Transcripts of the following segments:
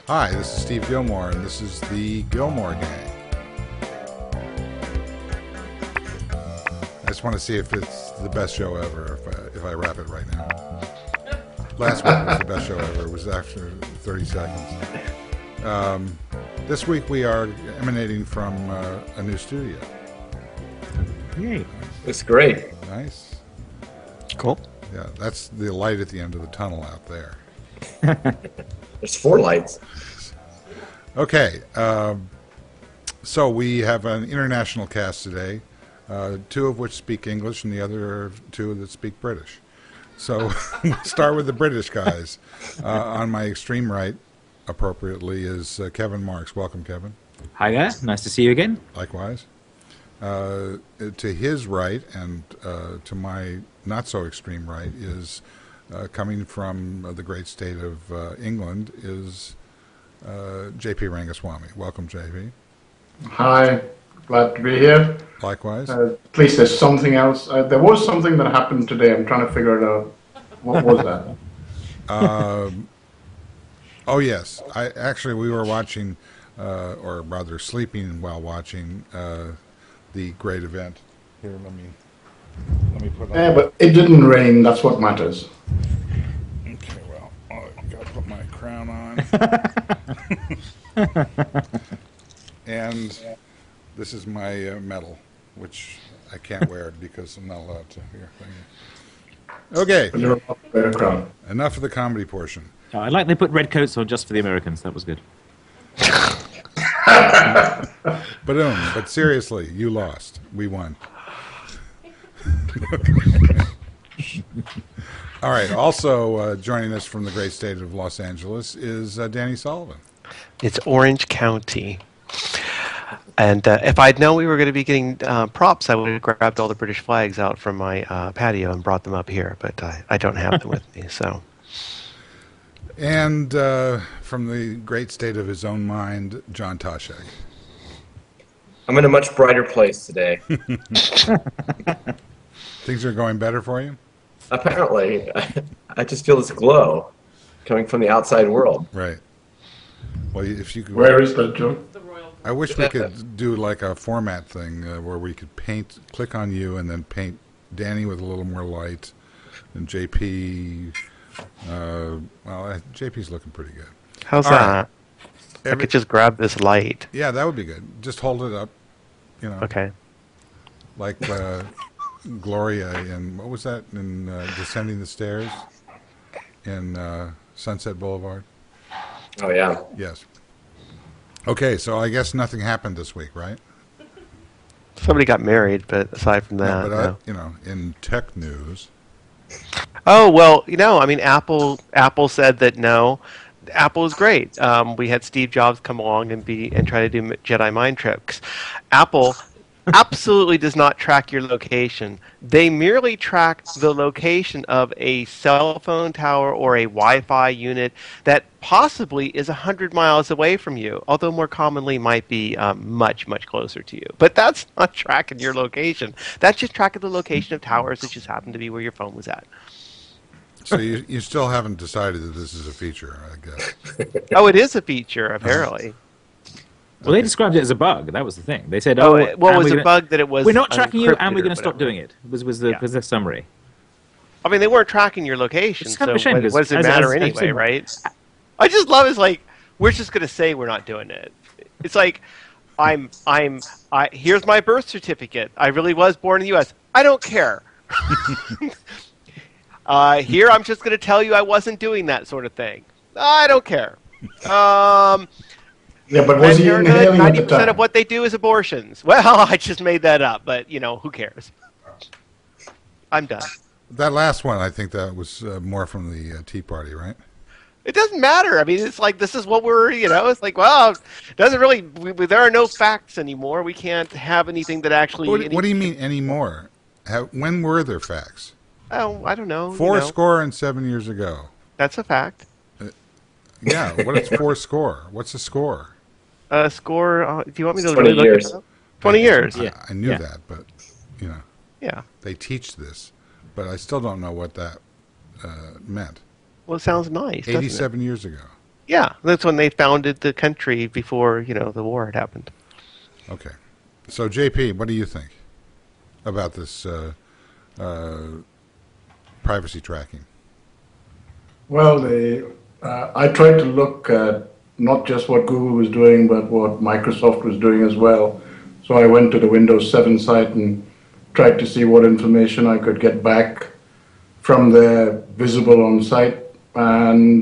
Hi, this is Steve Gilmore, and this is the Gilmore Gang. I just want to see if it's the best show ever, if I wrap it right now. Last week was the best show ever. It was after 30 seconds. This week we are emanating from a new studio. Yay. It's great. Nice. Cool. Yeah, that's the light at the end of the tunnel out there. There's 4 lights. Okay, so we have an international cast today, 2 of which speak English and the other 2 that speak British. So we'll start with the British guys. On my extreme right, appropriately, is Kevin Marks. Welcome, Kevin. Hi there. Nice to see you again. Likewise. To his right and to my not-so-extreme right is, coming from the great state of England, is J.P. Rangaswamy. Welcome, J.P. Hi, glad to be here. Likewise. At least there's something else. There was something that happened today. I'm trying to figure it out. What was that? Oh, yes. We were watching, or rather sleeping while watching the great event. Here, let me put on. Yeah, but it didn't rain. That's what matters. Okay, well, I've got to put my crown on. And this is my medal, which I can't wear because I'm not allowed to. Here, thank you. Okay, But you're a better crowd. enough of the comedy portion. Oh, I like they put red coats on just for the Americans. That was good. But seriously, you lost. We won. All right. Also joining us from the great state of Los Angeles is Danny Sullivan. It's Orange County. And if I'd known we were going to be getting props, I would have grabbed all the British flags out from my patio and brought them up here. But I don't have them with me, so. And from the great state of his own mind, John Toshek. I'm in a much brighter place today. Things are going better for you? Apparently, I just feel this glow coming from the outside world. Right. Well, if you could, Where is that, Joe? I wish we could do like a format thing where we could click on you and then paint Danny with a little more light, and JP. JP's looking pretty good. How's All that? right. I could just grab this light. Yeah, that would be good. Just hold it up, Okay. like Gloria in, what was that, in Descending the Stairs in Sunset Boulevard? Oh, yeah. Yes. Okay, so I guess nothing happened this week, right? Somebody got married, but aside from that, No, but no. in tech news. Oh, well, I mean, Apple said that no, Apple is great. We had Steve Jobs come along and try to do Jedi mind tricks. Apple absolutely does not track your location. They merely track the location of a cell phone tower or a Wi-Fi unit that possibly is 100 miles away from you, although more commonly might be much, much closer to you. But that's not tracking your location. That's just tracking the location of towers that just happen to be where your phone was at. So you still haven't decided that this is a feature, I guess. Oh, it is a feature, apparently. Well, they described it as a bug. That was the thing. They said, Well, and it was we're a bug that it was We're not tracking you, and encrypted we're or going to stop whatever. doing it. Was the summary. I mean, they weren't tracking your location, It's kind so of a shame, what because does it as- matter as I've anyway, seen- right? I just love is like, we're just going to say we're not doing it. It's like, here's my birth certificate. I really was born in the U.S. I don't care. Here, I'm just going to tell you I wasn't doing that sort of thing. I don't care. Yeah, but was he inhaling at the 90% time? of what they do is abortions. Well, I just made that up, but, who cares? I'm done. That last one, I think that was more from the Tea Party, right? It doesn't matter. I mean, it's like, this is what we're, it's like, well, it doesn't really, there are no facts anymore. We can't have anything that actually... What do you mean anymore? When were there facts? Oh, I don't know. 7 years ago. That's a fact. Yeah, what is 4 score? What's a score? Score, do you want me to 20 really years. look it up? 20 years. Yeah. I knew Yeah. that, but, Yeah. they teach this. But I still don't know what that meant. Well, it sounds nice, doesn't it? 87 years ago. Yeah, that's when they founded the country before, the war had happened. Okay. So, JP, what do you think about this privacy tracking? Well, I tried to look at not just what Google was doing, but what Microsoft was doing as well. So I went to the Windows 7 site and tried to see what information I could get back from there visible on site. And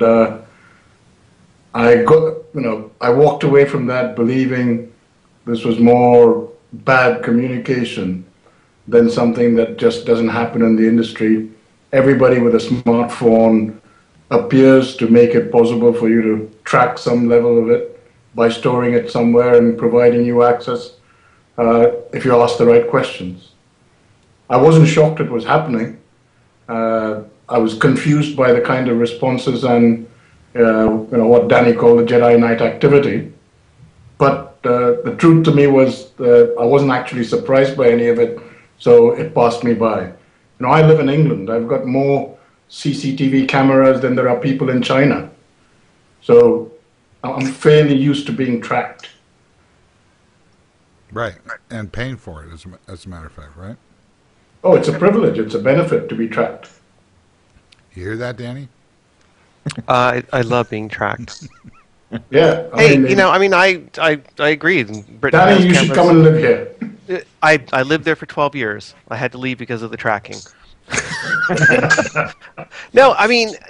I walked away from that believing this was more bad communication than something that just doesn't happen in the industry. Everybody with a smartphone appears to make it possible for you to track some level of it by storing it somewhere and providing you access if you ask the right questions. I wasn't shocked it was happening. I was confused by the kind of responses and what Danny called the Jedi Knight activity. But the truth to me was I wasn't actually surprised by any of it, so it passed me by. I live in England. I've got more CCTV cameras than there are people in China. So I'm fairly used to being tracked. Right, and paying for it, as a matter of fact, right? Oh, it's a privilege. It's a benefit to be tracked. You hear that, Danny? I love being tracked. Yeah. Hey, I agree. Britain Danny, has you should cameras. come and live here. I lived there for 12 years. I had to leave because of the tracking. No, I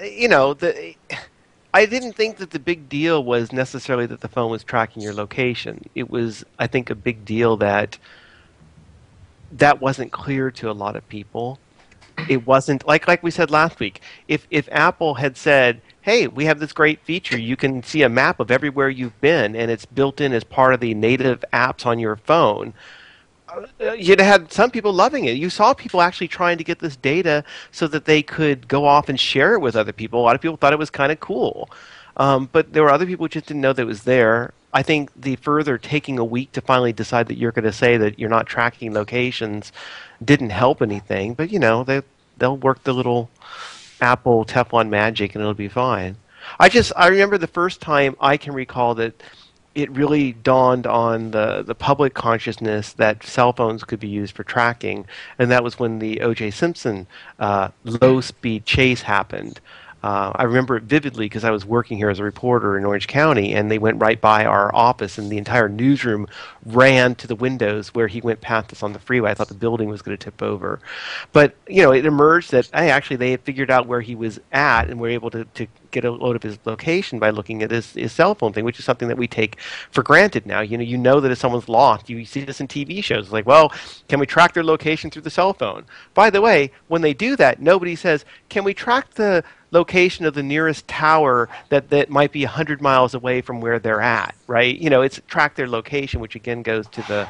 didn't think that the big deal was necessarily that the phone was tracking your location. It was, I think, a big deal that wasn't clear to a lot of people. It wasn't like we said last week. If Apple had said, "Hey, we have this great feature. You can see a map of everywhere you've been, and it's built in as part of the native apps on your phone," you'd have had some people loving it. You saw people actually trying to get this data so that they could go off and share it with other people. A lot of people thought it was kind of cool. But there were other people who just didn't know that it was there. I think the further taking a week to finally decide that you're going to say that you're not tracking locations didn't help anything. But, they'll work the little Apple Teflon magic and it'll be fine. I remember the first time I can recall that it really dawned on the public consciousness that cell phones could be used for tracking, and that was when the O.J. Simpson low-speed chase happened. I remember it vividly because I was working here as a reporter in Orange County, and they went right by our office, and the entire newsroom ran to the windows where he went past us on the freeway. I thought the building was going to tip over. But, it emerged that, actually, they had figured out where he was at and were able to get a load of his location by looking at his cell phone thing, which is something that we take for granted now. You know that if someone's lost, you see this in TV shows. It's like, well, can we track their location through the cell phone? By the way, when they do that, nobody says, can we track the location of the nearest tower that might be 100 miles away from where they're at, right? It's track their location, which again goes to the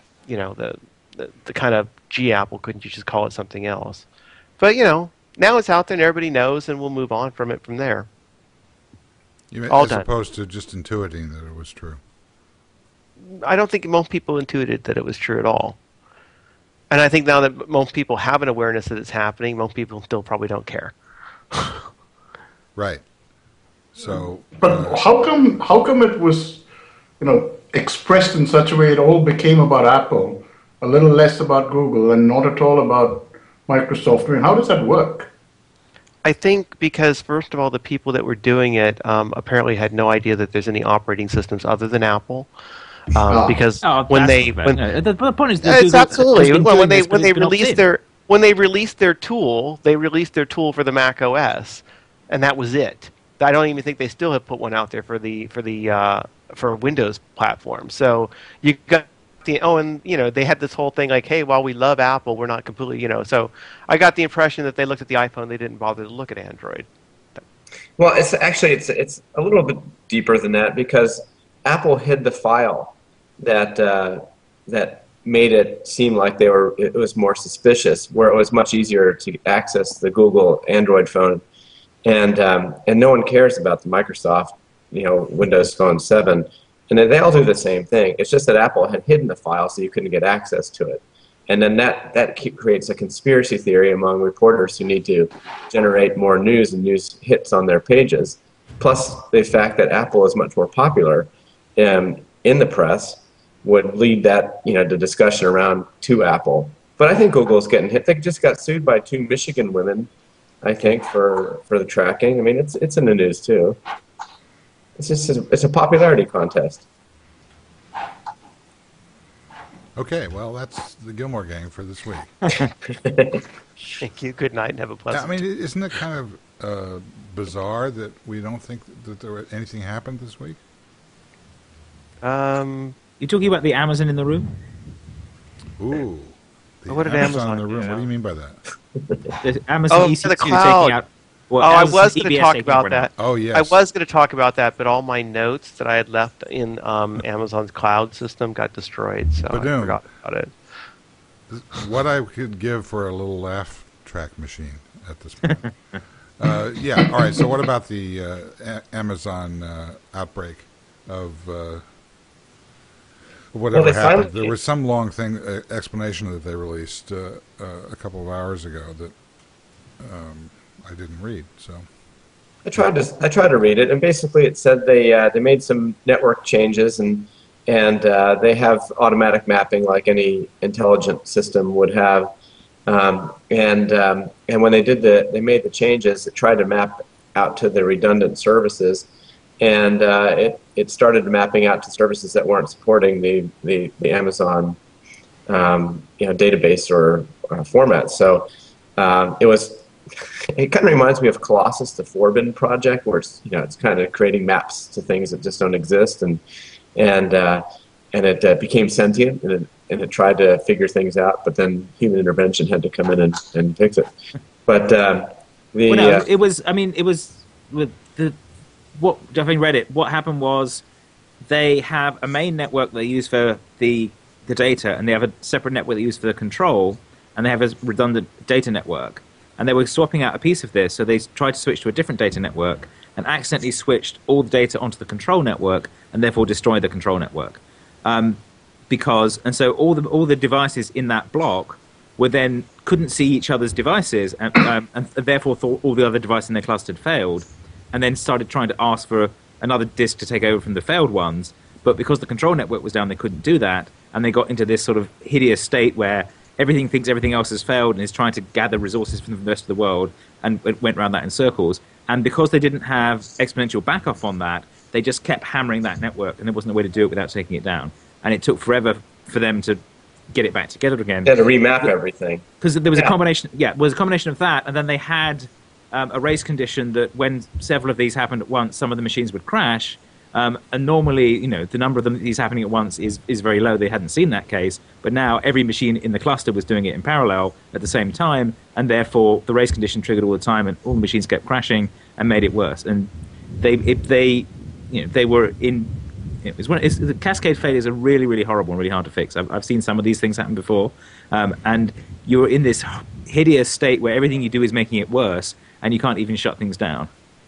kind of, gee, Apple, couldn't you just call it something else? But, now it's out there and everybody knows, and we'll move on from it from there. As opposed to just intuiting that it was true. I don't think most people intuited that it was true at all. And I think now that most people have an awareness that it's happening, most people still probably don't care. Right. So, but how come it was, expressed in such a way it all became about Apple, a little less about Google, and not at all about Microsoft? How does that work? I think because, first of all, the people that were doing it apparently had no idea that there's any operating systems other than Apple. Because the point is, it's absolutely when they released their tool, they released their tool for the Mac OS, and that was it. I don't even think they still have put one out there for Windows platform. So you got they had this whole thing like, hey, while we love Apple, we're not completely, So I got the impression that they looked at the iPhone, they didn't bother to look at Android. Well, it's a little bit deeper than that, because Apple hid the file that made it seem like it was more suspicious, where it was much easier to access the Google Android phone, and no one cares about the Microsoft, Windows Phone 7, and they all do the same thing. It's just that Apple had hidden the file so you couldn't get access to it, and then that creates a conspiracy theory among reporters who need to generate more news and news hits on their pages. plus the fact that Apple is much more popular in the press would lead that, the discussion around to Apple. But I think Google's getting hit. They just got sued by 2 Michigan women, I think, for the tracking. I mean, it's in the news too. It's a popularity contest. Okay, well, that's the Gilmore Gang for this week. Thank you. Good night and have a pleasant. I mean, isn't it kind of bizarre that we don't think that anything happened this week? You're talking about the Amazon in the room? Ooh. The What did Amazon in the room. do? What do you mean by that? The Amazon EC2 the taking cloud. out. Oh, I Amazon was going to EBS talk taking about over that. Oh, yes. I was going to talk about that, but all my notes that I had left in Amazon's cloud system got destroyed, so I Ba-doom. forgot about it. What I could give for a little laugh track machine at this point. Yeah, all right, so what about the Amazon outbreak of whatever Well, they happened? finally- There was some long explanation that they released a couple of hours ago that I didn't read, so... I tried to read it, and basically it said they made some network changes, and they have automatic mapping like any intelligent system would have, and when they made the changes, it tried to map out to the redundant services, and it started mapping out to services that weren't supporting the Amazon database or format. So it was. It kind of reminds me of Colossus, the Forbin project, where it's kind of creating maps to things that just don't exist, and it became sentient, and it tried to figure things out, but then human intervention had to come in and fix it. But it was. I mean, it was with what having read it. What happened was they have a main network they use for the data, and they have a separate network they use for the control, and they have a redundant data network. And they were swapping out a piece of this, so they tried to switch to a different data network and accidentally switched all the data onto the control network and therefore destroyed the control network. So all the devices in that block couldn't see each other's devices and therefore thought all the other devices in their cluster had failed, and then started trying to ask for another disk to take over from the failed ones. But because the control network was down, they couldn't do that, and they got into this sort of hideous state where everything thinks everything else has failed and is trying to gather resources from the rest of the world, and it went around that in circles. And because they didn't have exponential backup on that, they just kept hammering that network, and there wasn't a way to do it without taking it down. And it took forever for them to get it back together again. They had to remap everything. Because there was a combination. Yeah, it was a combination of that, and then they had a race condition that when several of these happened at once, some of the machines would crash. And normally, the number of these happening at once is very low. They hadn't seen that case, but now every machine in the cluster was doing it in parallel at the same time, and therefore the race condition triggered all the time, and all the machines kept crashing and made it worse. And they were in. The cascade failures are really, really horrible and really hard to fix. I've seen some of these things happen before, and you're in this hideous state where everything you do is making it worse, and you can't even shut things down.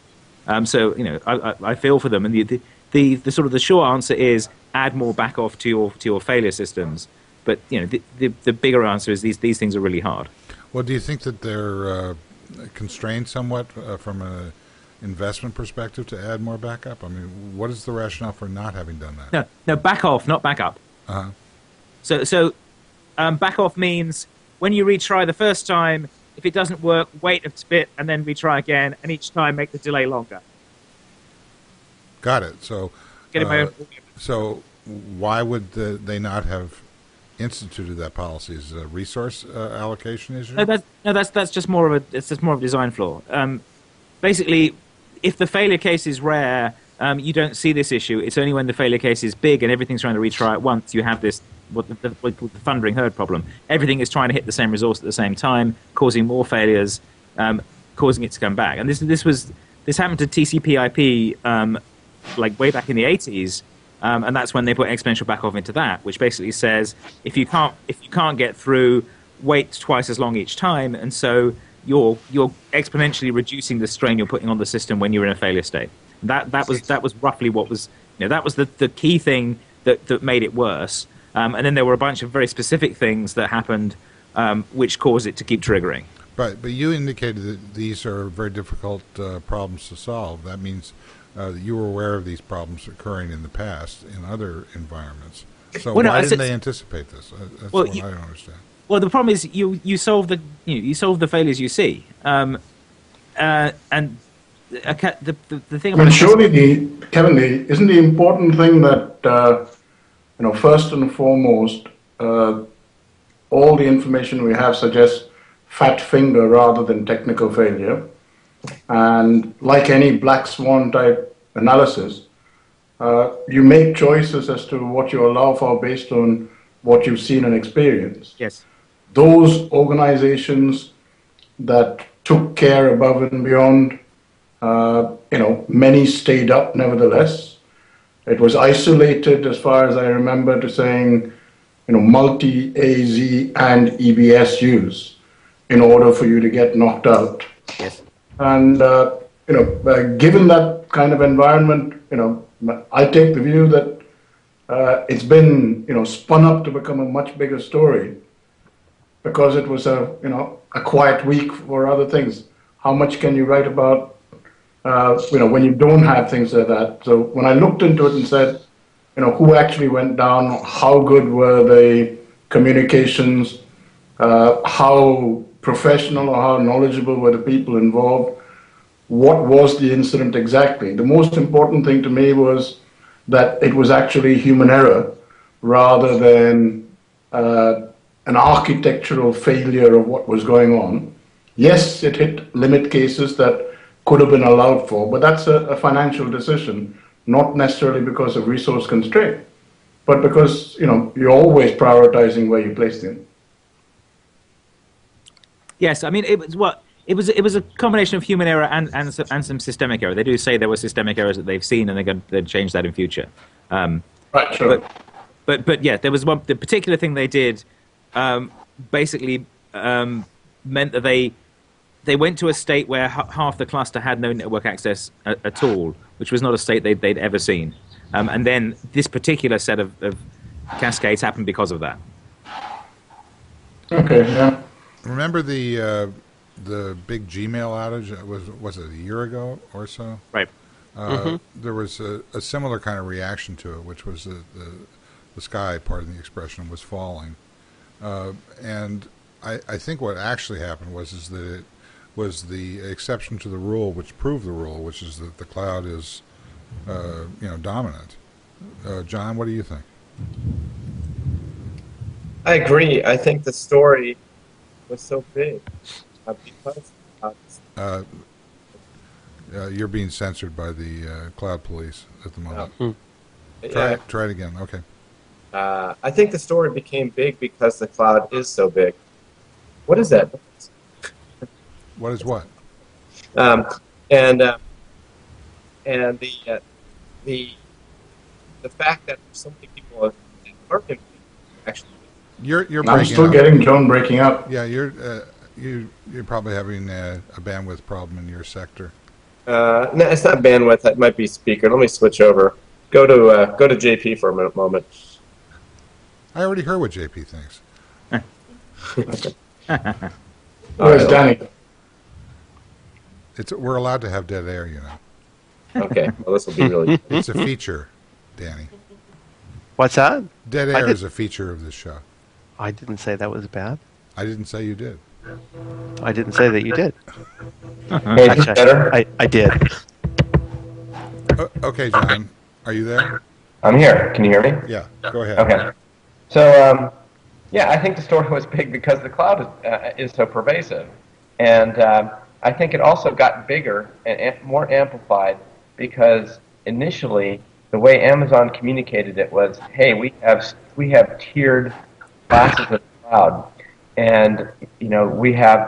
I feel for them, and the sort of the short answer is add more back off to your failure systems. But the bigger answer is these things are really hard. Well, do you think that they're constrained somewhat from an investment perspective to add more backup? I mean, what is the rationale for not having done that? No, back off, not back up. Uh-huh. So back off means when you retry the first time, if it doesn't work, wait a bit and then retry again, and each time make the delay longer. Got it. So, so why would they not have instituted that policy? Is it a resource allocation issue? That's just more of a design flaw. Basically, if the failure case is rare, you don't see this issue. It's only when the failure case is big and everything's trying to retry at once you have this what we call the thundering herd problem. Everything is trying to hit the same resource at the same time, causing more failures, causing it to come back. And this happened to TCP/IP like way back in the 80s, and that's when they put exponential backoff into that, which basically says if you can't get through, wait twice as long each time, and so you're exponentially reducing the strain you're putting on the system when you're in a failure state. That was roughly what was that was the key thing that made it worse. And then there were a bunch of very specific things that happened which caused it to keep triggering. But you indicated that these are very difficult problems to solve. That means that you were aware of these problems occurring in the past in other environments. So Well, no, why I didn't said- they anticipate this? That's Well, what you- I don't understand. Well, the problem is you solve you solve the failures you see, and the thing I mean, about surely, Kevin, isn't the important thing that, first and foremost, all the information we have suggests fat finger rather than technical failure. And like any black swan type analysis, you make choices as to what you allow for based on what you've seen and experienced. yes, Those organizations that took care above and beyond, many stayed up nevertheless. It was isolated, as far as I remember, to saying, multi-AZ and EBS use in order for you to get knocked out. yes. And, given that kind of environment, I take the view that it's been, spun up to become a much bigger story because it was a quiet week for other things. How much can you write about, when you don't have things like that? So when I looked into it and said, who actually went down, how good were the communications, how professional or how knowledgeable were the people involved, what was the incident exactly? The most important thing to me was that it was actually human error rather than an architectural failure of what was going on. Yes, it hit limit cases that could have been allowed for, but that's a financial decision, not necessarily because of resource constraint, but because you're always prioritizing where you place them. Yes, I mean it was a combination of human error and some systemic error. They do say there were systemic errors that they've seen, and they're going to change that in future. Right, sure. But yeah, there was the particular thing they did basically meant that they went to a state where half the cluster had no network access at all, which was not a state they'd ever seen. And then this particular set of cascades happened because of that. Okay, yeah. Remember the big Gmail outage? Was it a year ago or so? Right. There was a similar kind of reaction to it, which was the sky, pardon the expression, was falling. And I think what actually happened was that it was the exception to the rule which proved the rule, which is that the cloud is dominant. John, what do you think? I agree. I think the story was so big because you're being censored by the cloud police at the moment. yeah, Try it again. Okay. I think the story became big because the cloud is so big. What is that? What is what? And the fact that so many people are actually. You're I'm breaking still up. getting John breaking up. Yeah, you're probably having a bandwidth problem in your sector. No, it's not bandwidth. It might be speaker. Let me switch over. Go to JP for a moment. I already heard what JP thinks. Where's Danny? We're allowed to have dead air, Okay. Well, this will be really. It's a feature, Danny. What's that? Dead air is a feature of this show. I didn't say that was bad. I didn't say you did. I didn't say that you did. Hey, is this better? I did. Okay, John, are you there? I'm here. Can you hear me? Yeah, go ahead. Okay. So, yeah, I think the story was big because the cloud is so pervasive. And I think it also got bigger and more amplified because initially the way Amazon communicated it was, hey, we have tiered classes of cloud. And, we have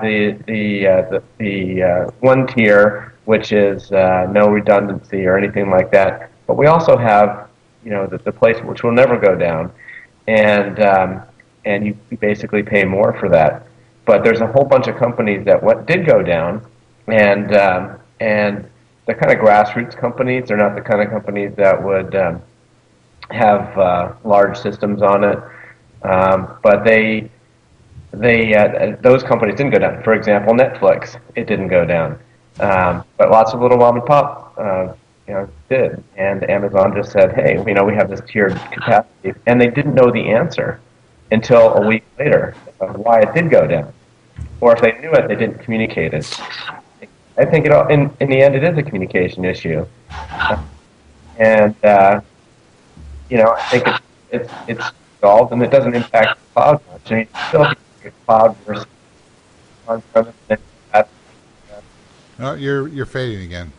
the one tier, which is no redundancy or anything like that. But we also have, the place which will never go down. And you basically pay more for that. But there's a whole bunch of companies that did go down, and they're kind of grassroots companies. They're not the kind of companies that would have large systems on it. But they those companies didn't go down. For example, Netflix, it didn't go down, but lots of little mom and pop, did. And Amazon just said, hey, we have this tiered capacity, and they didn't know the answer until a week later of why it did go down, or if they knew it, they didn't communicate it. I think in the end, it is a communication issue, and I think it's solved, and it doesn't impact the cloud much. I mean, still cloud versus on-premise. You're fading again.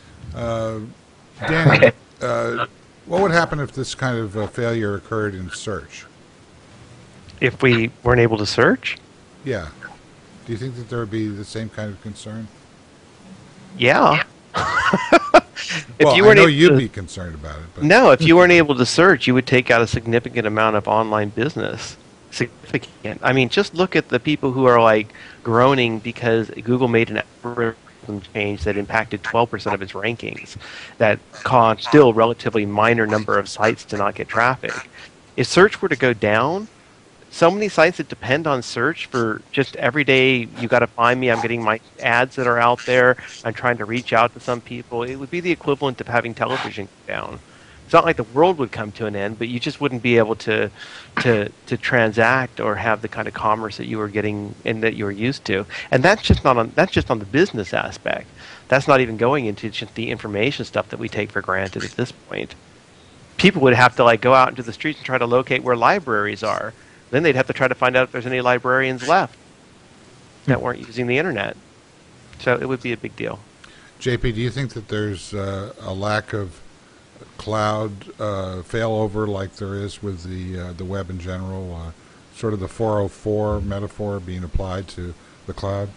Danny, Okay. What would happen if this kind of failure occurred in search? If we weren't able to search? Yeah. Do you think that there would be the same kind of concern? Yeah. Well, I know you'd be concerned about it. But. No, if you weren't able to search, you would take out a significant amount of online business. Significant. I mean, just look at the people who are like groaning because Google made an algorithm change that impacted 12% of its rankings, that caused still relatively minor number of sites to not get traffic. If search were to go down, so many sites that depend on search for just every day, you got to find me, I'm getting my ads that are out there, I'm trying to reach out to some people. It would be the equivalent of having television go down. It's not like the world would come to an end, but you just wouldn't be able to transact or have the kind of commerce that you were getting and that you were used to. And that's just on the business aspect. That's not even going into just the information stuff that we take for granted at this point. People would have to like go out into the streets and try to locate where libraries are. Then they'd have to try to find out if there's any librarians left that weren't using the internet. So it would be a big deal. JP, do you think that there's a lack of cloud failover like there is with the web in general, sort of the 404 metaphor being applied to the cloud?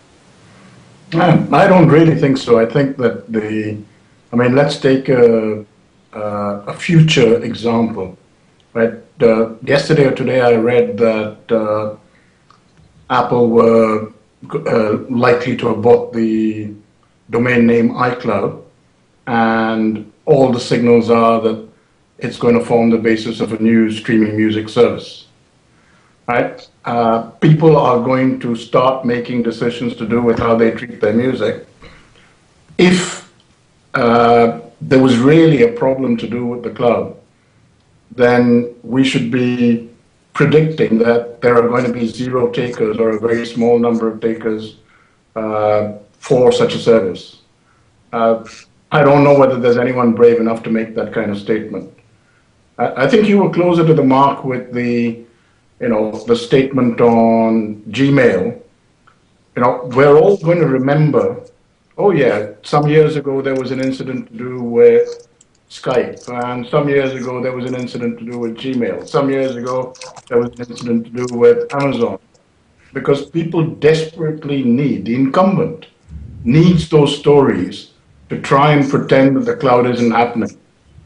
I don't really think so. I think that let's take a future example, right? Yesterday or today I read that Apple were likely to have bought the domain name iCloud, and all the signals are that it's going to form the basis of a new streaming music service. Right? People are going to start making decisions to do with how they treat their music. If there was really a problem to do with the cloud, then we should be predicting that there are going to be zero takers or a very small number of takers for such a service. I don't know whether there's anyone brave enough to make that kind of statement. I think you were closer to the mark with the statement on Gmail. We're all going to remember, oh yeah, some years ago there was an incident to do with Skype, and some years ago there was an incident to do with Gmail. Some years ago there was an incident to do with Amazon. Because people desperately the incumbent needs those stories to try and pretend that the cloud isn't happening.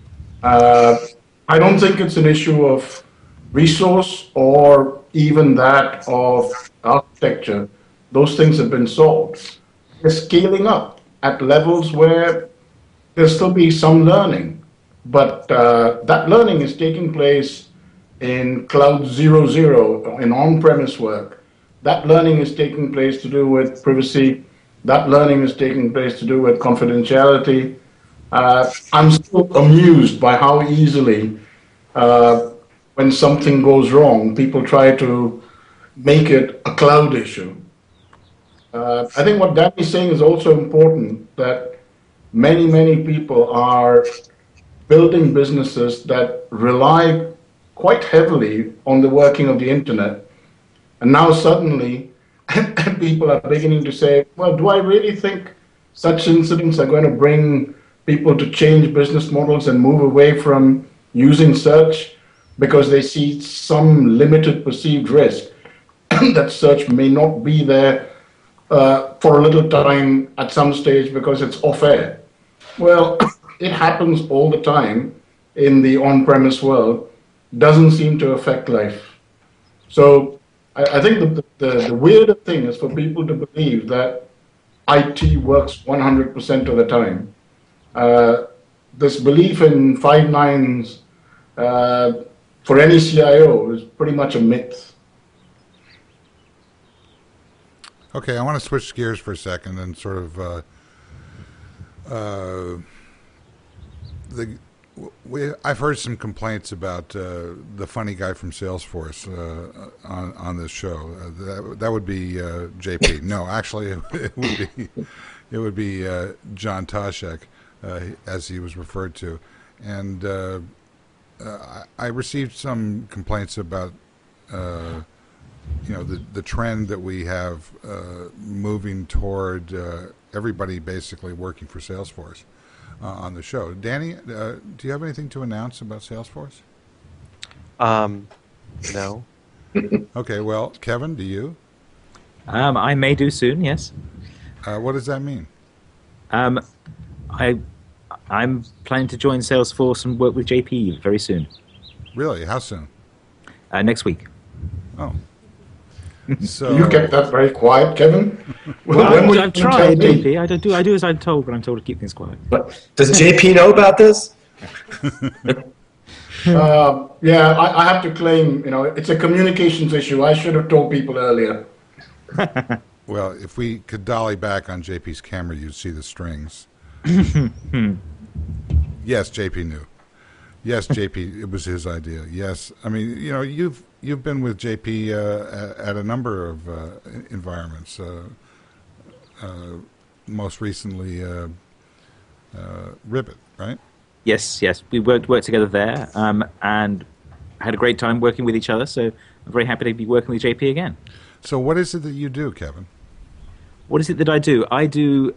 I don't think it's an issue of resource or even that of architecture. Those things have been solved. They're scaling up at levels where there'll still be some learning, but that learning is taking place in Cloud 0.0, in on-premise work. That learning is taking place to do with privacy. That learning is taking place to do with confidentiality. I'm still amused by how easily, when something goes wrong, people try to make it a cloud issue. I think what Danny's saying is also important, that many people are building businesses that rely quite heavily on the working of the internet. And now suddenly, people are beginning to say, well, do I really think such incidents are going to bring people to change business models and move away from using search because they see some limited perceived risk that search may not be there for a little time at some stage because it's off-air? Well, it happens all the time in the on-premise world. Doesn't seem to affect life. So I think the weirder thing is for people to believe that IT works 100% of the time. This belief in 5 nines for any CIO is pretty much a myth. Okay, I want to switch gears for a second and sort of I've heard some complaints about the funny guy from Salesforce on this show. That would be JP. No, actually, it would be John Toshek, as he was referred to, and I received some complaints about the trend that we have moving toward everybody basically working for Salesforce. On the show. Danny, do you have anything to announce about Salesforce? No. Okay, well, Kevin, do you? I may do soon, yes. What does that mean? I'm planning to join Salesforce and work with JP very soon. Really? How soon? Next week. Oh. So You kept that very quiet, Kevin. Well, I've tried, JP. I do as I'm told, but I'm told to keep things quiet. But does JP know about this? Yeah, I have to claim, it's a communications issue. I should have told people earlier. Well, if we could dolly back on JP's camera, you'd see the strings. Yes, JP knew. Yes, JP, it was his idea. Yes, I mean, you've been with JP at a number of environments. Most recently, Ribbit, right? Yes. We worked together there, and had a great time working with each other. So I'm very happy to be working with JP again. So what is it that you do, Kevin? What is it that I do? I do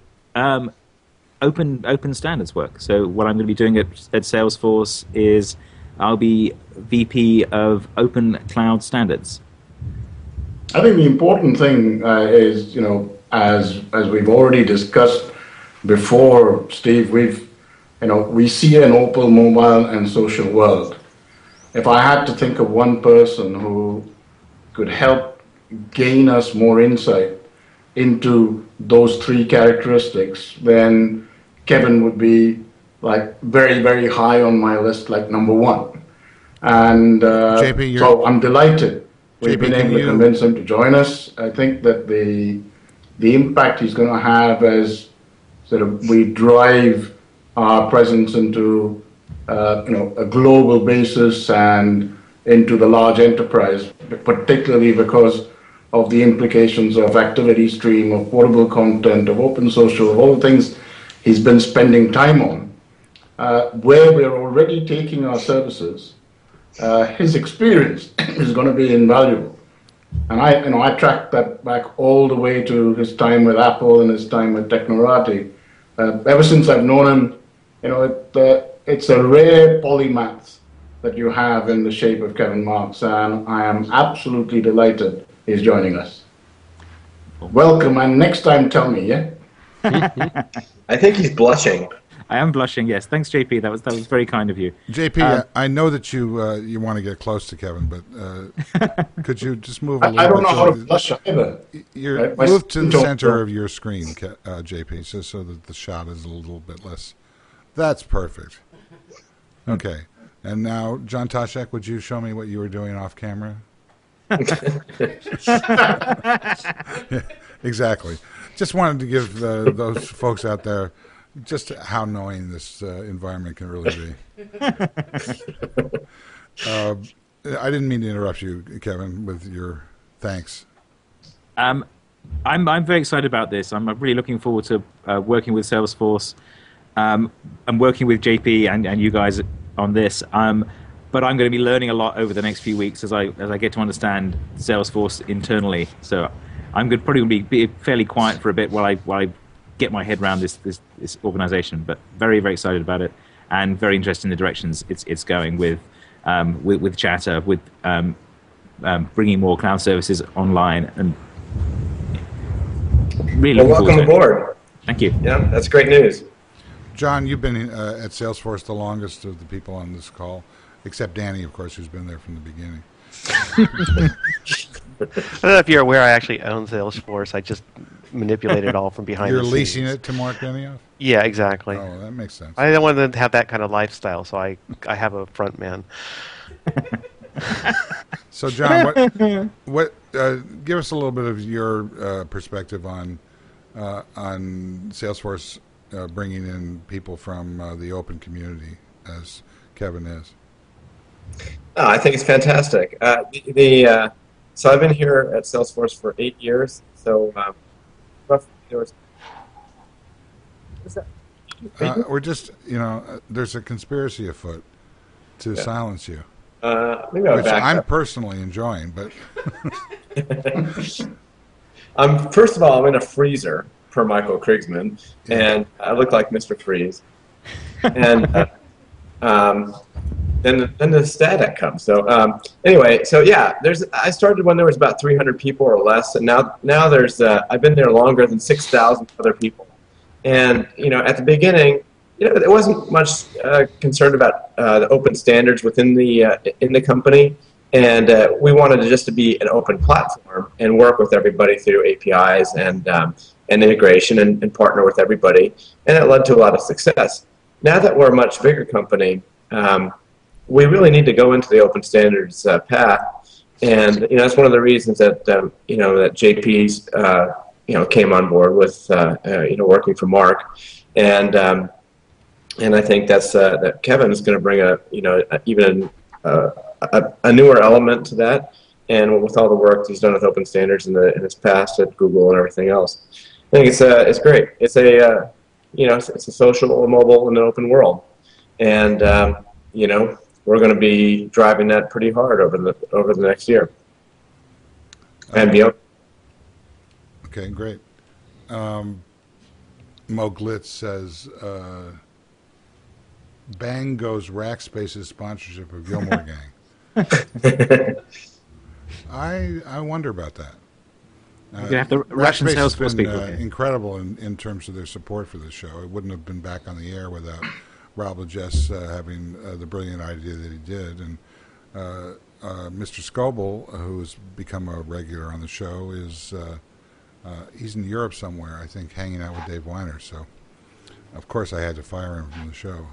open standards work. So what I'm going to be doing at Salesforce is I'll be VP of Open Cloud Standards. I think the important thing is, as we've already discussed before, Steve, we see an open mobile and social world. If I had to think of one person who could help gain us more insight into those three characteristics, then Kevin would be like very, very high on my list, like number one. And JP, so I'm delighted we've JP, been able to convince him to join us. I think that the impact he's going to have as sort of we drive our presence into a global basis and into the large enterprise, particularly because of the implications of activity stream, of portable content, of open social, of all the things he's been spending time on, where we're already taking our services. His experience is going to be invaluable. And I tracked that back all the way to his time with Apple and his time with Technorati. Ever since I've known him, it's a rare polymath that you have in the shape of Kevin Marks, and I am absolutely delighted he's joining us. Welcome, and next time tell me, yeah? I think he's blushing. I am blushing, yes. Thanks, JP. That was very kind of you. JP, I know that you want to get close to Kevin, but could you just move a little bit? I don't know how to blush either. Move to the center of your screen, JP, so that the shot is a little bit less. That's perfect. Okay. And now, John Toshek, would you show me what you were doing off camera? Yeah, exactly. Just wanted to give those folks out there just how annoying this environment can really be. I didn't mean to interrupt you, Kevin, with your thanks. I'm very excited about this. I'm really looking forward to working with Salesforce. I'm working with JP and you guys on this. But I'm going to be learning a lot over the next few weeks as I get to understand Salesforce internally. So I'm probably going to be fairly quiet for a bit while I get my head around this organization. But very, very excited about it and very interested in the directions it's going with Chatter, with bringing more cloud services online, and really. Well, welcome aboard. Thank you. Yeah, that's great news. John, you've been at Salesforce the longest of the people on this call, except Danny, of course, who's been there from the beginning. I don't know if you're aware, I actually own Salesforce. I just manipulate it all from behind the scenes. You're leasing it to Mark Benioff? Yeah, exactly. Oh, that makes sense. I don't want to have that kind of lifestyle, so I have a front man. So, John, give us a little bit of your perspective on Salesforce bringing in people from the open community, as Kevin is. Oh, I think it's fantastic. So I've been here at Salesforce for 8 years. So roughly there was. What's that? We're just, there's a conspiracy afoot to silence you, Maybe I'll which back I'm up. personally enjoying. But First of all, I'm in a freezer per Michael Krigsman, Yeah. and I look like Mr. Freeze. And then the static comes. So anyway, so yeah, I started when there was about 300 people or less, and now there's I've been there longer than 6,000 other people. And at the beginning, there wasn't much concern about the open standards within the company, and we wanted just to be an open platform and work with everybody through APIs and integration and partner with everybody, and it led to a lot of success. Now that we're a much bigger company, we really need to go into the open standards path, and that's one of the reasons that that JP's came on board with working for Mark, and I think that Kevin is going to bring even a newer element to that, and with all the work he's done with open standards in his past at Google and everything else, I think it's great. It's it's a social, mobile, and an open world, and we're going to be driving that pretty hard over the next year and beyond. okay, great. Mo Glitz says, "Bang goes Rackspace's sponsorship of Gilmore Gang." I wonder about that. You're gonna have to Russian Rackspace has Salesforce been people. incredible in terms of their support for this show. It wouldn't have been back on the air without Rob Jess having the brilliant idea that he did. And Mr. Scoble, who's become a regular on the show, is he's in Europe somewhere, I think, hanging out with Dave Weiner. So, of course, I had to fire him from the show.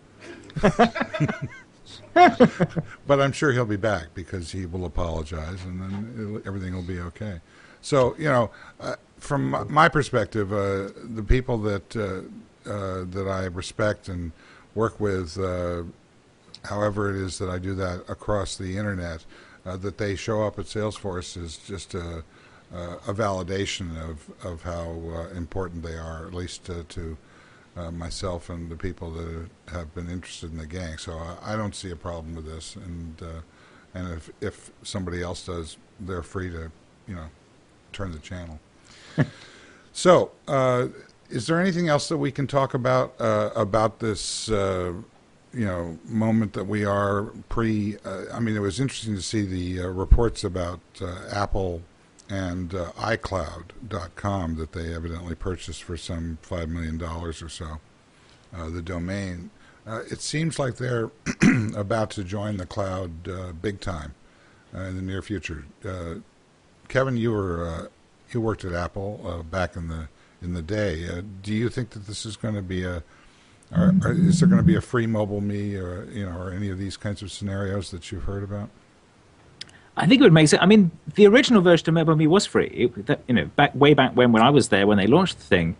But I'm sure he'll be back because he will apologize, and then everything will be okay. So, from my perspective, the people that I respect and work with, however it is that I do that across the internet, that they show up at Salesforce is just a validation of how important they are, at least to myself and the people that have been interested in the gang. So I don't see a problem with this, and if somebody else does, they're free to turn the channel. So is there anything else that we can talk about this moment that we are I mean, it was interesting to see the reports about Apple and iCloud.com that they evidently purchased for some $5 million or so, the domain. It seems like they're about to join the cloud big time in the near future. Kevin, you worked at Apple back in the day. Do you think that this is going to be is there going to be a free mobile me or any of these kinds of scenarios that you've heard about? I think it would make sense. I mean, the original version of MobileMe was free. Way back when I was there, when they launched the thing,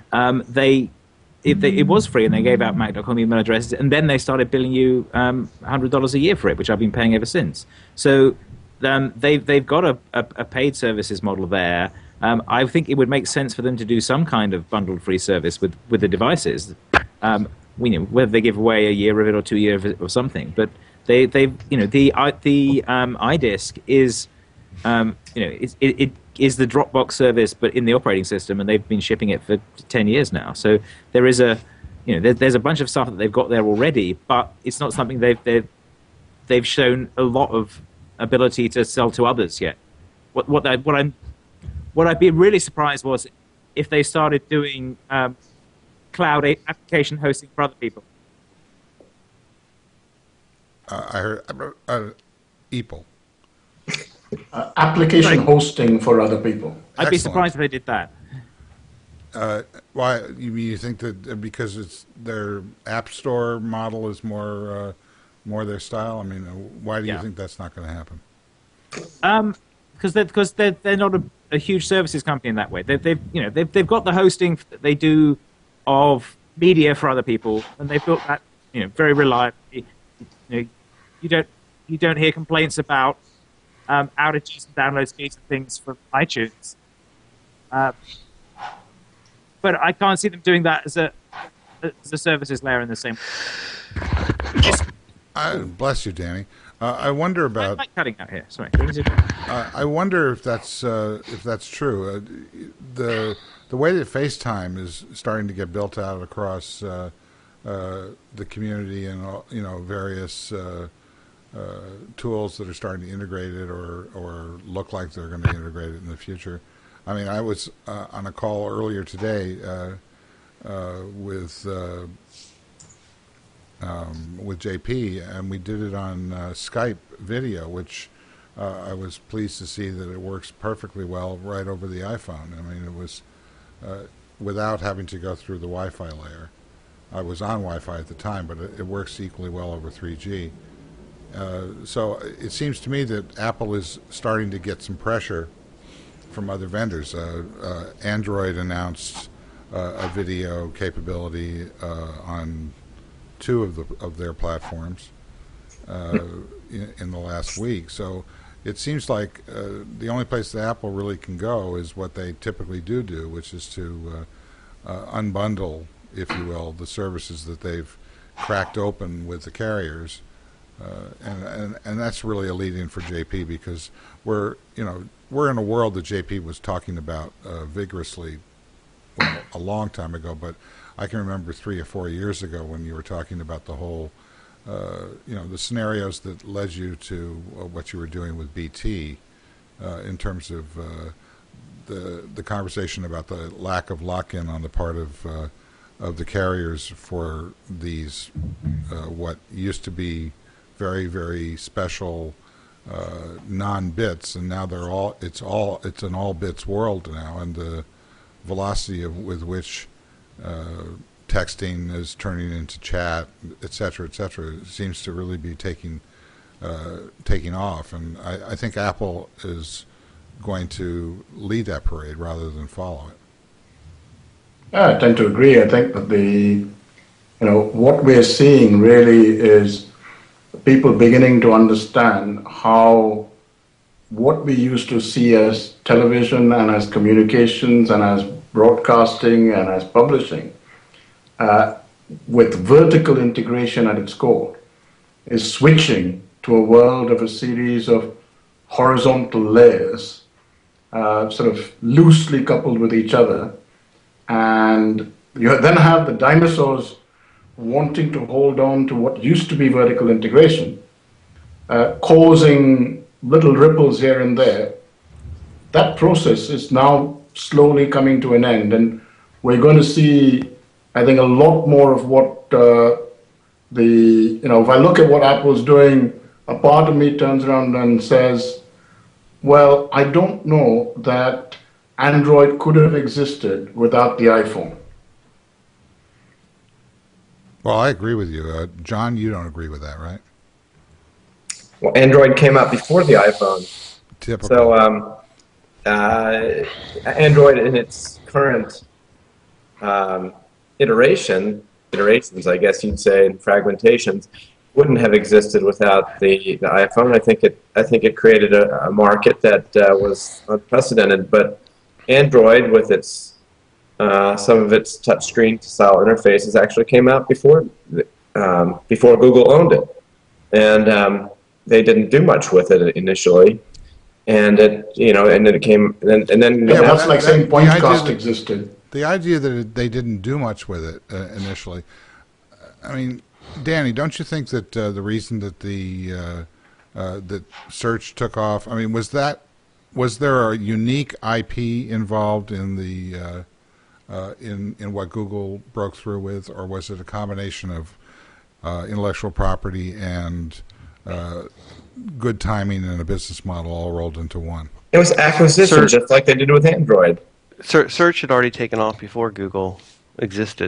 it was free, and they gave out Mac.com email addresses, and then they started billing you $100 a year for it, which I've been paying ever since. So they've got a paid services model there. I think it would make sense for them to do some kind of bundled free service with the devices. Whether they give away a year of it or 2 years of it or something, but the iDisk is it is the Dropbox service, but in the operating system, and they've been shipping it for 10 years now. So there is there's a bunch of stuff that they've got there already, but it's not something they've shown a lot of ability to sell to others yet. What I'd be really surprised was if they started doing cloud application hosting for other people. I heard EPL. Application hosting for other people. I'd be Excellent. surprised if they did that. Why you think that because it's their app store model is more their style? I mean, why do you think that's not going to happen? they're not a huge services company in that way. They've got the hosting that they do of media for other people, and they've built that very reliably. You don't hear complaints about outages and download speeds and things from iTunes. But I can't see them doing that as a services layer in the same way. Bless you, Danny. I wonder about. I'm like cutting out here. Sorry. I wonder if that's true. The way that FaceTime is starting to get built out across the community and various tools that are starting to integrate it or look like they're going to integrate it in the future. I mean, I was on a call earlier today with JP, and we did it on Skype video, which I was pleased to see that it works perfectly well right over the iPhone. I mean, it was without having to go through the Wi-Fi layer. I was on Wi-Fi at the time, but it works equally well over 3G. So it seems to me that Apple is starting to get some pressure from other vendors. Android announced a video capability on 2 of their platforms in the last week. So it seems like the only place that Apple really can go is what they typically do, which is to unbundle, if you will, the services that they've cracked open with the carriers. And that's really a lead-in for JP, because we're in a world that JP was talking about vigorously, well, a long time ago, but I can remember 3 or 4 years ago when you were talking about the whole, the scenarios that led you to what you were doing with BT in terms of the conversation about the lack of lock-in on the part of the carriers for these what used to be very, very special non-bits, and now it's an all bits world now, and the velocity with which texting is turning into chat, et cetera, seems to really be taking off, and I think Apple is going to lead that parade rather than follow it. Yeah, I tend to agree. I think that what we're seeing really is people beginning to understand how what we used to see as television and as communications and as broadcasting and as publishing, with vertical integration at its core, is switching to a world of a series of horizontal layers, sort of loosely coupled with each other. And you then have the dinosaurs wanting to hold on to what used to be vertical integration, causing little ripples here and there. That process is now slowly coming to an end, and we're going to see, I think, a lot more of what if I look at what Apple's doing, a part of me turns around and says, well, I don't know that Android could have existed without the iPhone. Well, I agree with you. John, you don't agree with that, right? Well, Android came out before the iPhone. Typical. So Android in its current iterations, I guess you'd say, and fragmentations, wouldn't have existed without the iPhone. I think it created a market that was unprecedented. But Android, with its some of its touchscreen style interfaces, actually came out before Google owned it, and they didn't do much with it initially. And then it came, and then that's like saying Pointcast existed. The idea that they didn't do much with it initially. I mean, Danny, don't you think that the reason that that search took off? I mean, was there a unique IP involved in the in what Google broke through with, or was it a combination of intellectual property and good timing and a business model all rolled into one? It was acquisition, just like they did with Android. Search had already taken off before Google existed.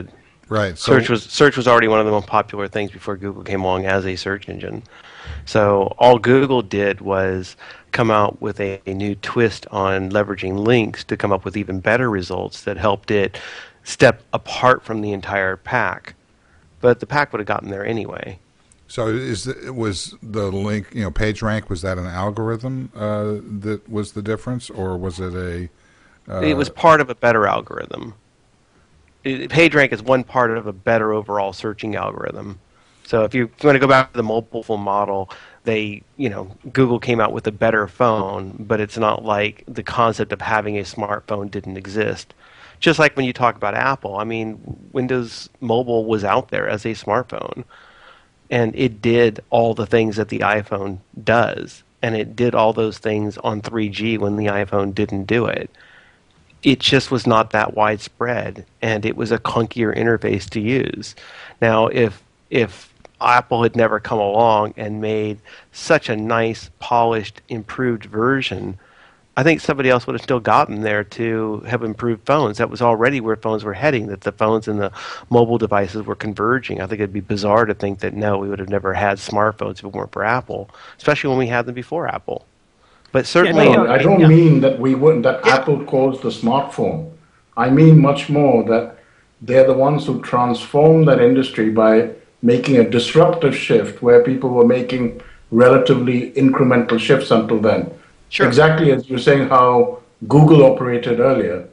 Right. So Search was already one of the most popular things before Google came along as a search engine. So all Google did was come out with a new twist on leveraging links to come up with even better results that helped it step apart from the entire pack. But the pack would have gotten there anyway. So was the link, PageRank, was that an algorithm that was the difference, or was it a... It was part of a better algorithm. PageRank is one part of a better overall searching algorithm. So if you want to go back to the mobile phone model, Google came out with a better phone, but it's not like the concept of having a smartphone didn't exist. Just like when you talk about Apple, I mean, Windows Mobile was out there as a smartphone, and it did all the things that the iPhone does, and it did all those things on 3G when the iPhone didn't do it. It just was not that widespread, and it was a clunkier interface to use. Now, if Apple had never come along and made such a nice, polished, improved version, I think somebody else would have still gotten there to have improved phones. That was already where phones were heading, that the phones and the mobile devices were converging. I think it'd be bizarre to think that, no, we would have never had smartphones if it weren't for Apple, especially when we had them before Apple. But certainly... I don't mean that Apple caused the smartphone. I mean much more that they're the ones who transformed that industry by making a disruptive shift where people were making relatively incremental shifts until then. Sure. Exactly as you were saying how Google operated earlier.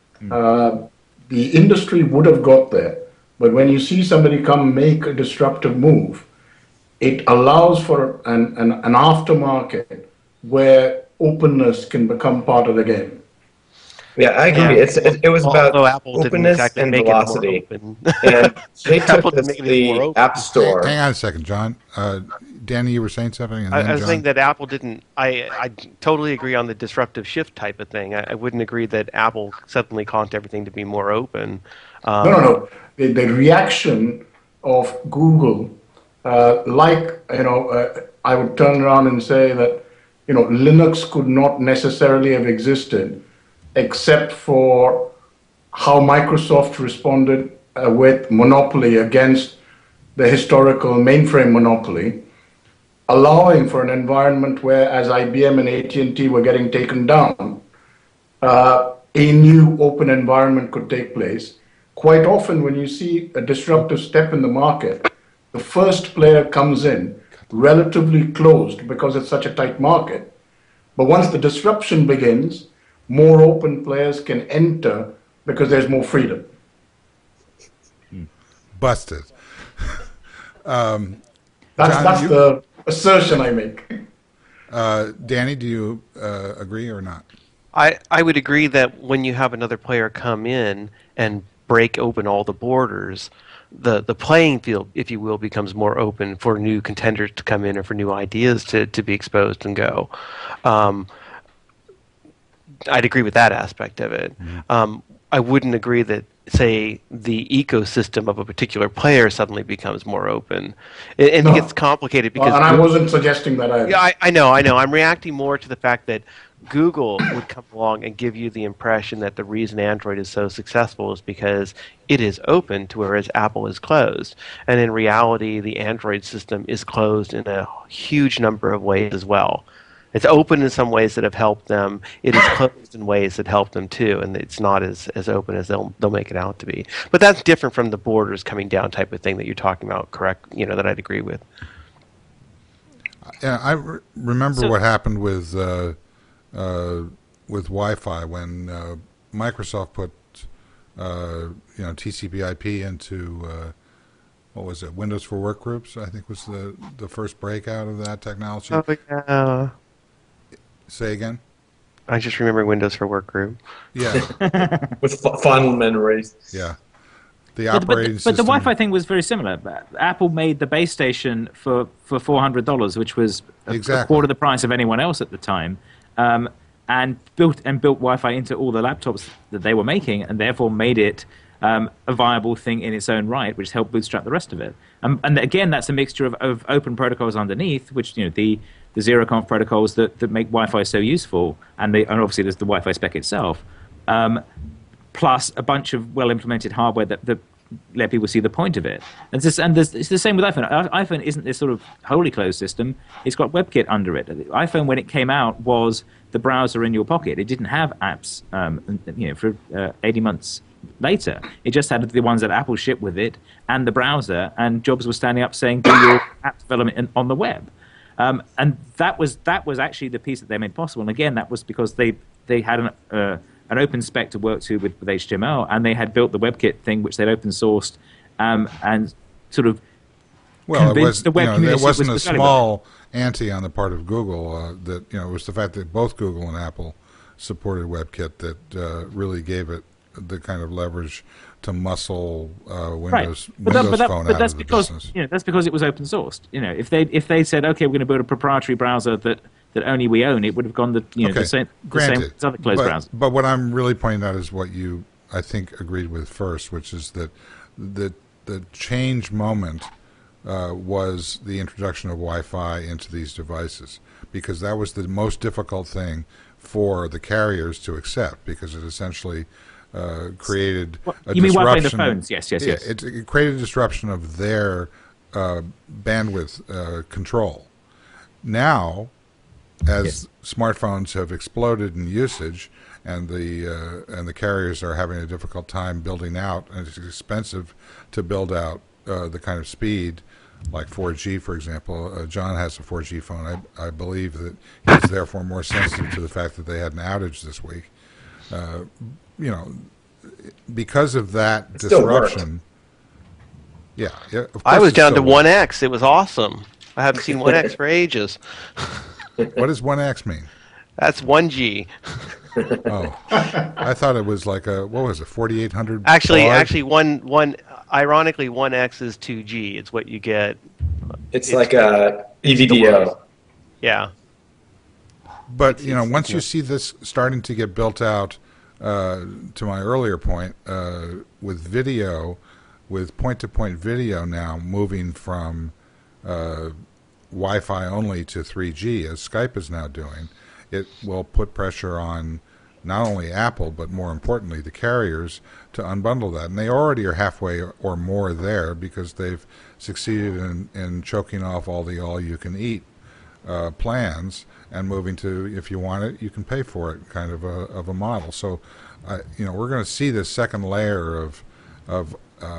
The industry would have got there, but when you see somebody come make a disruptive move, it allows for an aftermarket where openness can become part of the game. Yeah, I agree. Yeah. It was about Apple openness exactly and make velocity. It more open. And they Apple took didn't make it the more open. App Store. Hang on a second, John. Danny, you were saying something? And then I was John? saying that Apple didn't... I totally agree on the disruptive shift type of thing. I wouldn't agree that Apple suddenly caused everything to be more open. No. The reaction of Google, I would turn around and say that, Linux could not necessarily have existed except for how Microsoft responded with monopoly against the historical mainframe monopoly, allowing for an environment where, as IBM and AT&T were getting taken down, a new open environment could take place. Quite often when you see a disruptive step in the market, the first player comes in relatively closed because it's such a tight market. But once the disruption begins, more open players can enter because there's more freedom. Busted. That's John, the assertion I make. Danny, do you agree or not? I would agree that when you have another player come in and break open all the borders, the playing field, if you will, becomes more open for new contenders to come in or for new ideas to be exposed and go. I'd agree with that aspect of it. Mm-hmm. I wouldn't agree that, say, the ecosystem of a particular player suddenly becomes more open. It gets complicated because... and I wasn't suggesting that either. Yeah, I know. I'm reacting more to the fact that Google would come along and give you the impression that the reason Android is so successful is because it is open, to whereas Apple is closed. And in reality, the Android system is closed in a huge number of ways as well. It's open in some ways that have helped them. It is closed in ways that help them too, and it's not as open as they'll make it out to be. But that's different from the borders coming down type of thing that you're talking about, correct? That I'd agree with. Yeah, I remember what happened with Wi-Fi when Microsoft put TCP/IP into what was it? Windows for Workgroups, I think was the first breakout of that technology. Oh yeah. Say again? I just remember Windows for Workgroup. Yeah. With fond memories. Yeah. The operating system. But the Wi-Fi thing was very similar. Apple made the base station for $400, which was a quarter the price of anyone else at the time, and built Wi-Fi into all the laptops that they were making, and therefore made it a viable thing in its own right, which helped bootstrap the rest of it. And again, that's a mixture of open protocols underneath, which the ZeroConf protocols that make Wi-Fi so useful, and obviously there's the Wi-Fi spec itself, plus a bunch of well-implemented hardware that let people see the point of it. And it's the same with iPhone. iPhone isn't this sort of wholly closed system. It's got WebKit under it. The iPhone, when it came out, was the browser in your pocket. It didn't have apps, for 80 months later. It just had the ones that Apple shipped with it and the browser, and Jobs was standing up saying, do your app development on the web. And that was actually the piece that they made possible. And again, that was because they had an open spec to work to with HTML, and they had built the WebKit thing, which they'd open sourced, and sort of convinced the web community. There wasn't a small ante on the part of Google that it was the fact that both Google and Apple supported WebKit that really gave it the kind of leverage to muscle Windows Phone out of the business. That's because it was open sourced. If they said, okay, we're going to build a proprietary browser that only we own, it would have gone the same as other closed browsers. But what I'm really pointing out is what you, I think, agreed with first, which is that the change moment was the introduction of Wi-Fi into these devices, because that was the most difficult thing for the carriers to accept, because it essentially created a disruption. You mean Wi-Fi in the phones? Yes. It created a disruption of their bandwidth control. Now, as smartphones have exploded in usage, and the carriers are having a difficult time building out, and it's expensive to build out the kind of speed like 4G, for example. John has a 4G phone. I believe that he's therefore more sensitive to the fact that they had an outage this week. Because of that disruption. Yeah, I was down to 1X. It was awesome. I haven't seen 1X for ages. What does 1X mean? That's 1G. Oh, I thought it was like what was it, 4800? Actually, ironically, 1X is 2G. It's what you get. It's like a EVDO. Yeah. But once you see this starting to get built out, to my earlier point, with video, with point-to-point video now moving from Wi-Fi only to 3G, as Skype is now doing, it will put pressure on not only Apple, but more importantly the carriers to unbundle that. And they already are halfway or more there, because they've succeeded in choking off all the all-you-can-eat plans and moving to, if you want it, you can pay for it, kind of a model. So, we're going to see this second layer of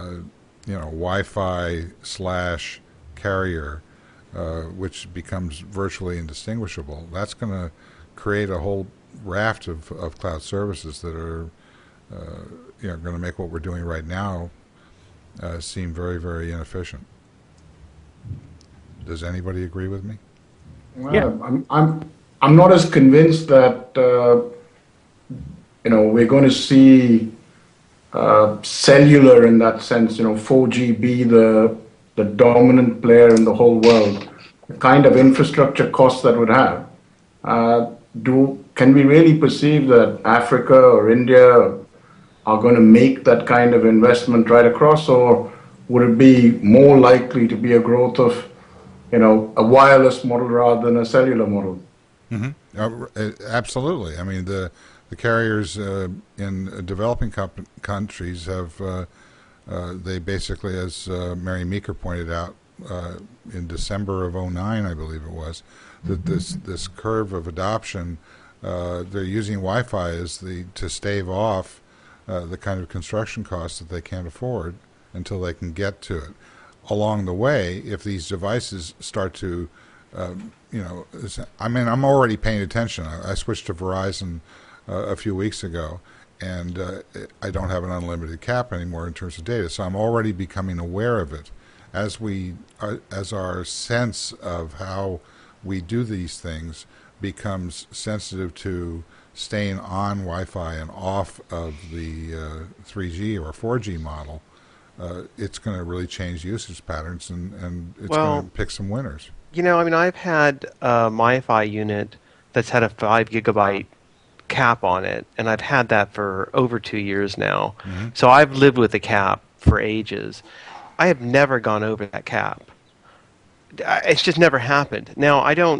Wi-Fi / carrier, which becomes virtually indistinguishable. That's going to create a whole raft of cloud services that are going to make what we're doing right now seem very, very inefficient. Does anybody agree with me? Well, yeah. I'm not as convinced that we're going to see cellular in that sense. 4G be the dominant player in the whole world. The kind of infrastructure costs that would have. Can we really perceive that Africa or India are going to make that kind of investment right across, or would it be more likely to be a growth of a wireless model rather than a cellular model? Mm-hmm. Absolutely. I mean, the carriers in developing countries have they basically, as Mary Meeker pointed out in December of 2009, I believe it was, that this curve of adoption, they're using Wi-Fi to stave off the kind of construction costs that they can't afford until they can get to it. Along the way, if these devices start to, I'm already paying attention. I switched to Verizon a few weeks ago, and I don't have an unlimited cap anymore in terms of data, so I'm already becoming aware of it. As our sense of how we do these things becomes sensitive to staying on Wi-Fi and off of the 3G or 4G model, it's going to really change usage patterns, and it's going to pick some winners. I've had a MiFi unit that's had a 5 gigabyte cap on it, and I've had that for over 2 years now. Mm-hmm. So I've lived with the cap for ages. I have never gone over that cap. It's just never happened. Now, I don't,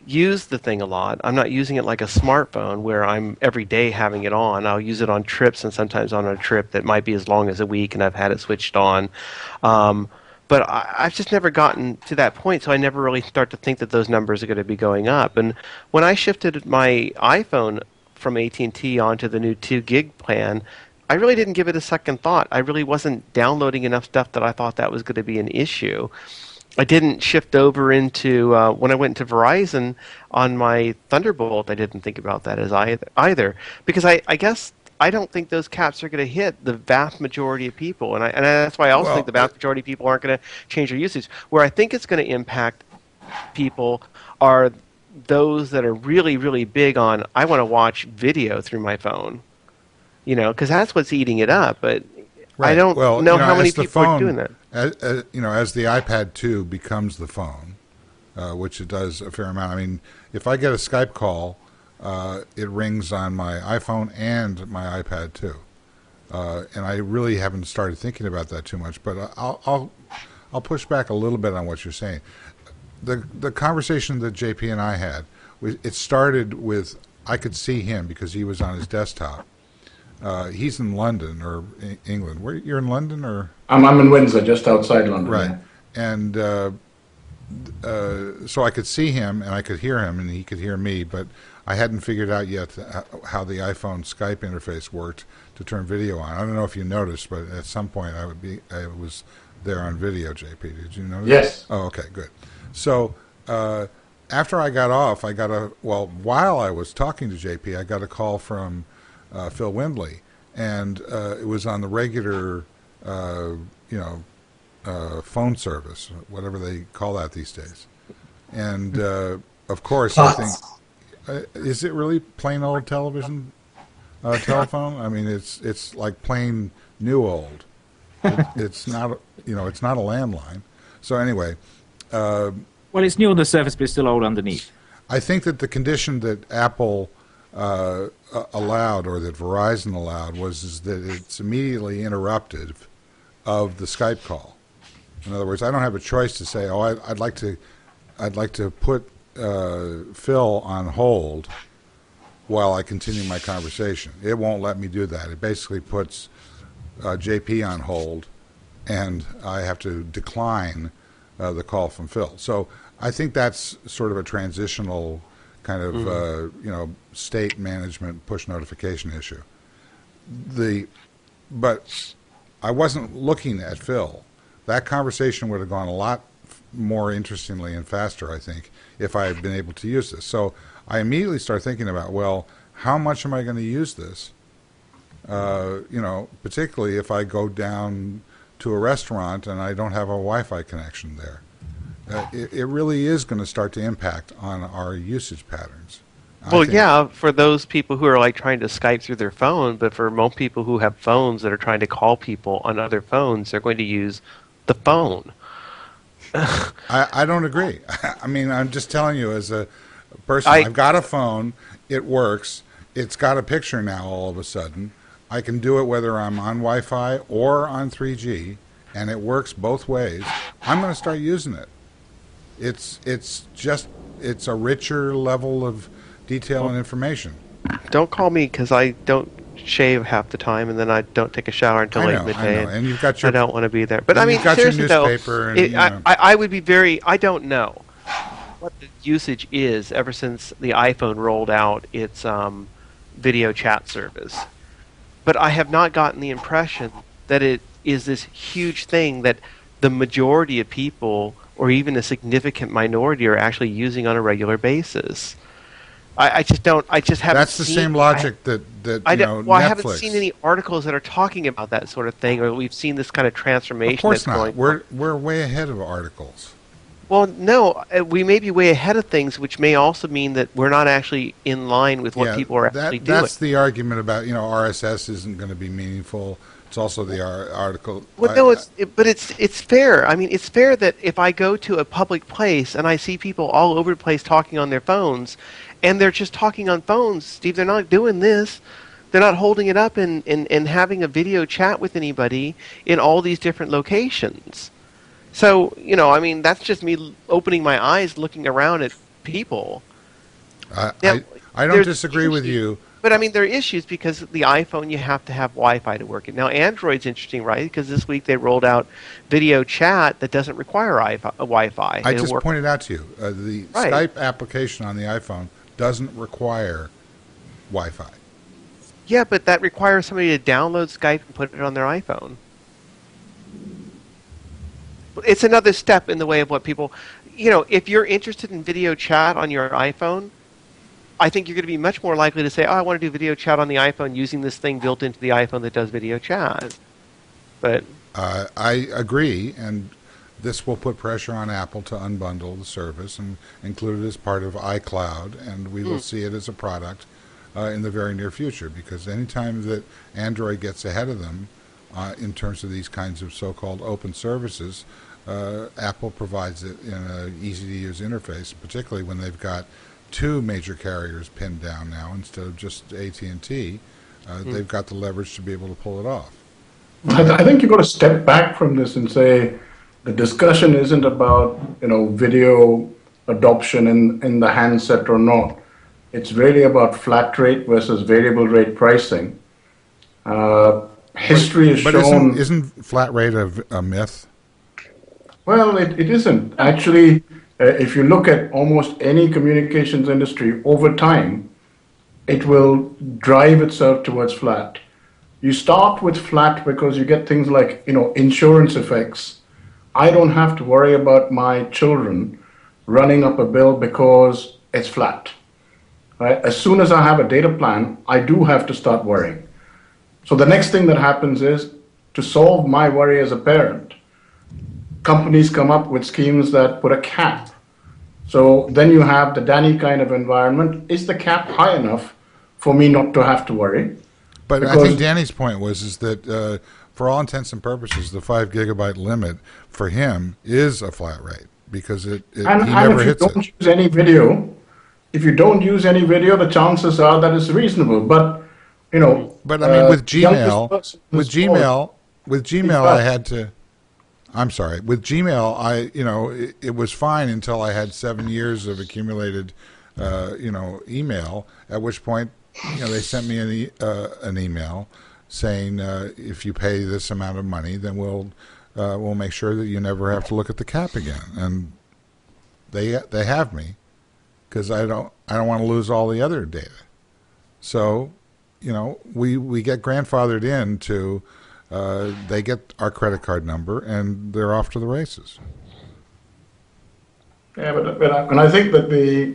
use the thing a lot. I'm not using it like a smartphone where I'm every day having it on. I'll use it on trips and sometimes on a trip that might be as long as a week and I've had it switched on. But I've just never gotten to that point, so I never really start to think that those numbers are going to be going up. And when I shifted my iPhone from AT&T onto the new 2 gig plan, I really didn't give it a second thought. I really wasn't downloading enough stuff that I thought that was going to be an issue. I didn't shift over into, when I went to Verizon on my Thunderbolt, I didn't think about that as either. Because I guess I don't think those caps are going to hit the vast majority of people. And that's why I also think the vast majority of people aren't going to change their usage. Where I think it's going to impact people are those that are really, really big on, I want to watch video through my phone. Because that's what's eating it up. But I don't know how many people are doing that. As the iPad 2 becomes the phone, which it does a fair amount. I mean, if I get a Skype call, it rings on my iPhone and my iPad 2. And I really haven't started thinking about that too much, but I'll push back a little bit on what you're saying. The conversation that JP and I had, it started with, I could see him because he was on his desktop. He's in London or England. You're in London or? I'm in Windsor, just outside London. Right, and so I could see him and I could hear him and he could hear me, but I hadn't figured out yet how the iPhone Skype interface worked to turn video on. I don't know if you noticed, but at some point I was there on video. JP, did you notice? Yes. Oh, okay, good. So after I got off, while I was talking to JP, I got a call from Phil Windley, and it was on the regular, phone service, whatever they call that these days. And of course, I think, is it really plain old television telephone? I mean, it's like plain new old. It's not, it's not a landline. So anyway, well, it's new on the surface, but it's still old underneath. I think that the condition that Apple allowed, or that Verizon allowed, is that it's immediately interrupted of the Skype call. In other words, I don't have a choice to say, I'd like to put Phil on hold while I continue my conversation. It won't let me do that. It basically puts JP on hold, and I have to decline the call from Phil. So I think that's sort of a transitional kind of state management push notification issue. But I wasn't looking at Phil. That conversation would have gone a lot more interestingly and faster, I think, if I had been able to use this. So I immediately start thinking about, well, how much am I going to use this? Particularly if I go down to a restaurant and I don't have a Wi-Fi connection there. It really is going to start to impact on our usage patterns. Well, yeah, for those people who are like trying to Skype through their phone, but for most people who have phones that are trying to call people on other phones, they're going to use the phone. I don't agree. I mean, I'm just telling you as a person, I've got a phone, it works, it's got a picture now all of a sudden. I can do it whether I'm on Wi-Fi or on 3G, and it works both ways. I'm going to start using it. It's a richer level of detail and information. Don't call me because I don't shave half the time, and then I don't take a shower until late midday. And you've got your. I don't want to be there. But I mean, you've got seriously your newspaper though, I would be very. I don't know what the usage is ever since the iPhone rolled out its video chat service, but I have not gotten the impression that it is this huge thing that the majority of people, or even a significant minority, are actually using on a regular basis. I just don't. I just haven't. That's the same logic that Netflix. I haven't seen any articles that are talking about that sort of thing, or we've seen this kind of transformation. Of course that's not. Going We're way ahead of articles. Well, no, we may be way ahead of things, which may also mean that we're not actually in line with what people are actually doing. That's the argument about RSS isn't going to be meaningful. It's also the article. Well, no, it's fair. I mean, it's fair that if I go to a public place and I see people all over the place talking on their phones, and they're just talking on phones, Steve, they're not doing this. They're not holding it up and having a video chat with anybody in all these different locations. So, I mean, that's just me opening my eyes, looking around at people. Now, I don't disagree with you. But I mean, there are issues because the iPhone, you have to have Wi-Fi to work it. Now, Android's interesting, right? Because this week they rolled out video chat that doesn't require Wi-Fi. I just pointed out to you, the Skype application on the iPhone doesn't require Wi-Fi. Yeah, but that requires somebody to download Skype and put it on their iPhone. It's another step in the way of what people... if you're interested in video chat on your iPhone, I think you're going to be much more likely to say, I want to do video chat on the iPhone using this thing built into the iPhone that does video chat. But I agree, and this will put pressure on Apple to unbundle the service and include it as part of iCloud, and we will see it as a product in the very near future, because anytime that Android gets ahead of them in terms of these kinds of so-called open services, Apple provides it in an easy-to-use interface, particularly when they've got two major carriers pinned down now instead of just AT&T. They've got the leverage to be able to pull it off. I think you've got to step back from this and say the discussion isn't about video adoption in the handset or not. It's really about flat rate versus variable rate pricing. History has shown... Isn't flat rate a myth? Well, it isn't. Actually, if you look at almost any communications industry over time, it will drive itself towards flat. You start with flat because you get things like, insurance effects. I don't have to worry about my children running up a bill because it's flat. Right? As soon as I have a data plan, I do have to start worrying. So the next thing that happens is, to solve my worry as a parent, companies come up with schemes that put a cap. So then you have the Danny kind of environment. Is the cap high enough for me not to have to worry? But I think Danny's point was that for all intents and purposes, the 5 gigabyte limit for him is a flat rate because he never hits it. If you don't use any video, the chances are that it's reasonable. But But I mean, with Gmail, I had to. I'm sorry. With Gmail, it was fine until I had 7 years of accumulated, email. At which point, they sent me an email saying, if you pay this amount of money, then we'll make sure that you never have to look at the cap again. And they have me because I don't want to lose all the other data. So, we get grandfathered into. They get our credit card number, and they're off to the races. Yeah, but I think that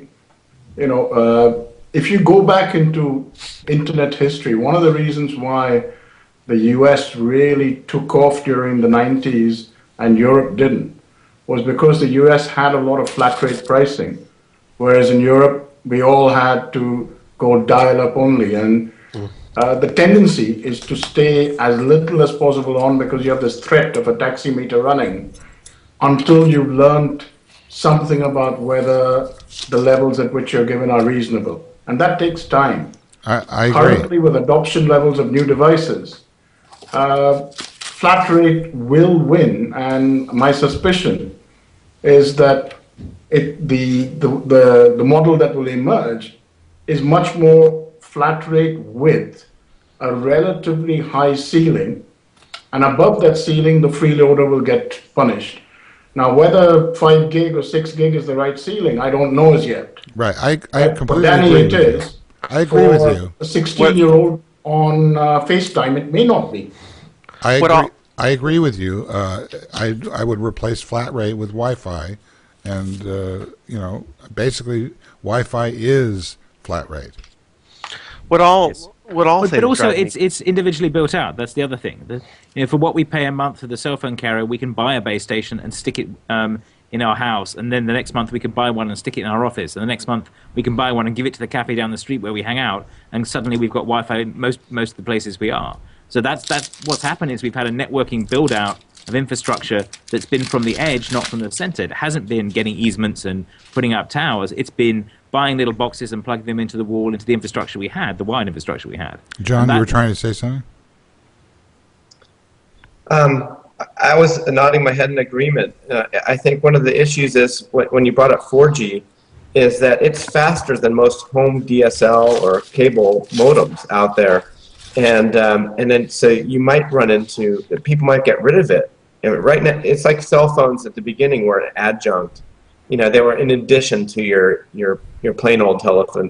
if you go back into internet history, one of the reasons why the U.S. really took off during the 90s and Europe didn't was because the U.S. had a lot of flat rate pricing, whereas in Europe we all had to go dial-up only. And the tendency is to stay as little as possible on because you have this threat of a taximeter running until you've learned something about whether the levels at which you're given are reasonable. And that takes time. I agree. Currently, with adoption levels of new devices, flat rate will win. And my suspicion is that the model that will emerge is much more flat rate with a relatively high ceiling, and above that ceiling, the freeloader will get punished. Now, whether 5 gig or 6 gig is the right ceiling, I don't know as yet. Right, I completely Danny, agree it with is. you. I agree with you. A 16-year-old on FaceTime, it may not be. I agree with you. I would replace flat rate with Wi-Fi, and basically Wi-Fi is flat rate. But also it's individually built out. That's the other thing. For what we pay a month for the cell phone carrier, we can buy a base station and stick it in our house, and then the next month we can buy one and stick it in our office, and the next month we can buy one and give it to the cafe down the street where we hang out, and suddenly we've got Wi-Fi in most of the places we are. So that's what's happened is we've had a networking build out of infrastructure that's been from the edge, not from the center. It hasn't been getting easements and putting up towers. It's been buying little boxes and plugging them into the wall, into the infrastructure we had, the wired infrastructure we had. John, you were trying to say something? I was nodding my head in agreement. I think one of the issues is when you brought up 4G, is that it's faster than most home DSL or cable modems out there. And then so you might run into, people might get rid of it. And right now, it's like cell phones at the beginning were an adjunct. You know, they were in addition to your plain old telephone,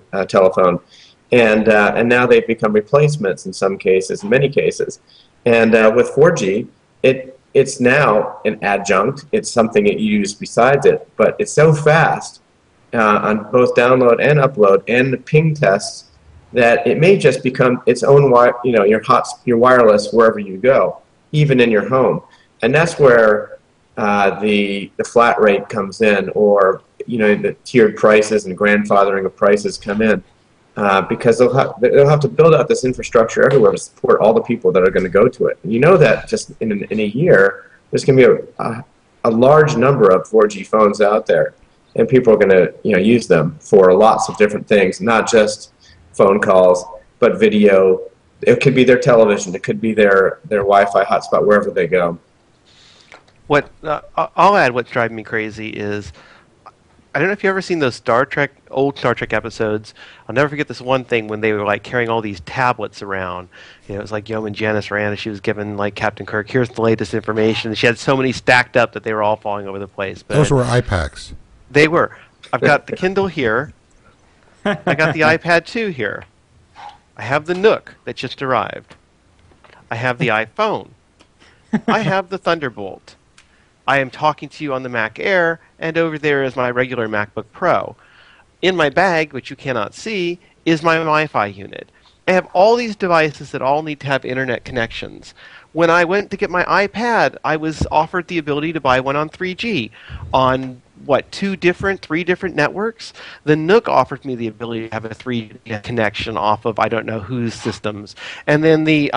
and now they've become replacements in some cases, in many cases. And with 4G, it's now an adjunct. It's something that you use besides it, but it's so fast on both download and upload and the ping tests that it may just become its own, your wireless wherever you go, even in your home. And that's where the flat rate comes in, or the tiered prices and grandfathering of prices come in, because they'll have to build out this infrastructure everywhere to support all the people that are going to go to it. And you know that just in a year, there's going to be a large number of 4G phones out there, and people are going to use them for lots of different things, not just phone calls, but video. It could be their television. It could be their Wi-Fi hotspot wherever they go. What I'll add, what's driving me crazy is, I don't know if you've ever seen those old Star Trek episodes. I'll never forget this one thing when they were like carrying all these tablets around. It was like Yeoman Janice ran and she was giving like Captain Kirk, here's the latest information. She had so many stacked up that they were all falling over the place. But those were iPacs. They were. I've got the Kindle here. I got the iPad 2 here. I have the Nook that just arrived. I have the iPhone. I have the Thunderbolt. I am talking to you on the Mac Air, and over there is my regular MacBook Pro. In my bag, which you cannot see, is my Wi-Fi unit. I have all these devices that all need to have internet connections. When I went to get my iPad, I was offered the ability to buy one on 3G on, three different networks? The Nook offered me the ability to have a 3G connection off of I don't know whose systems. And then the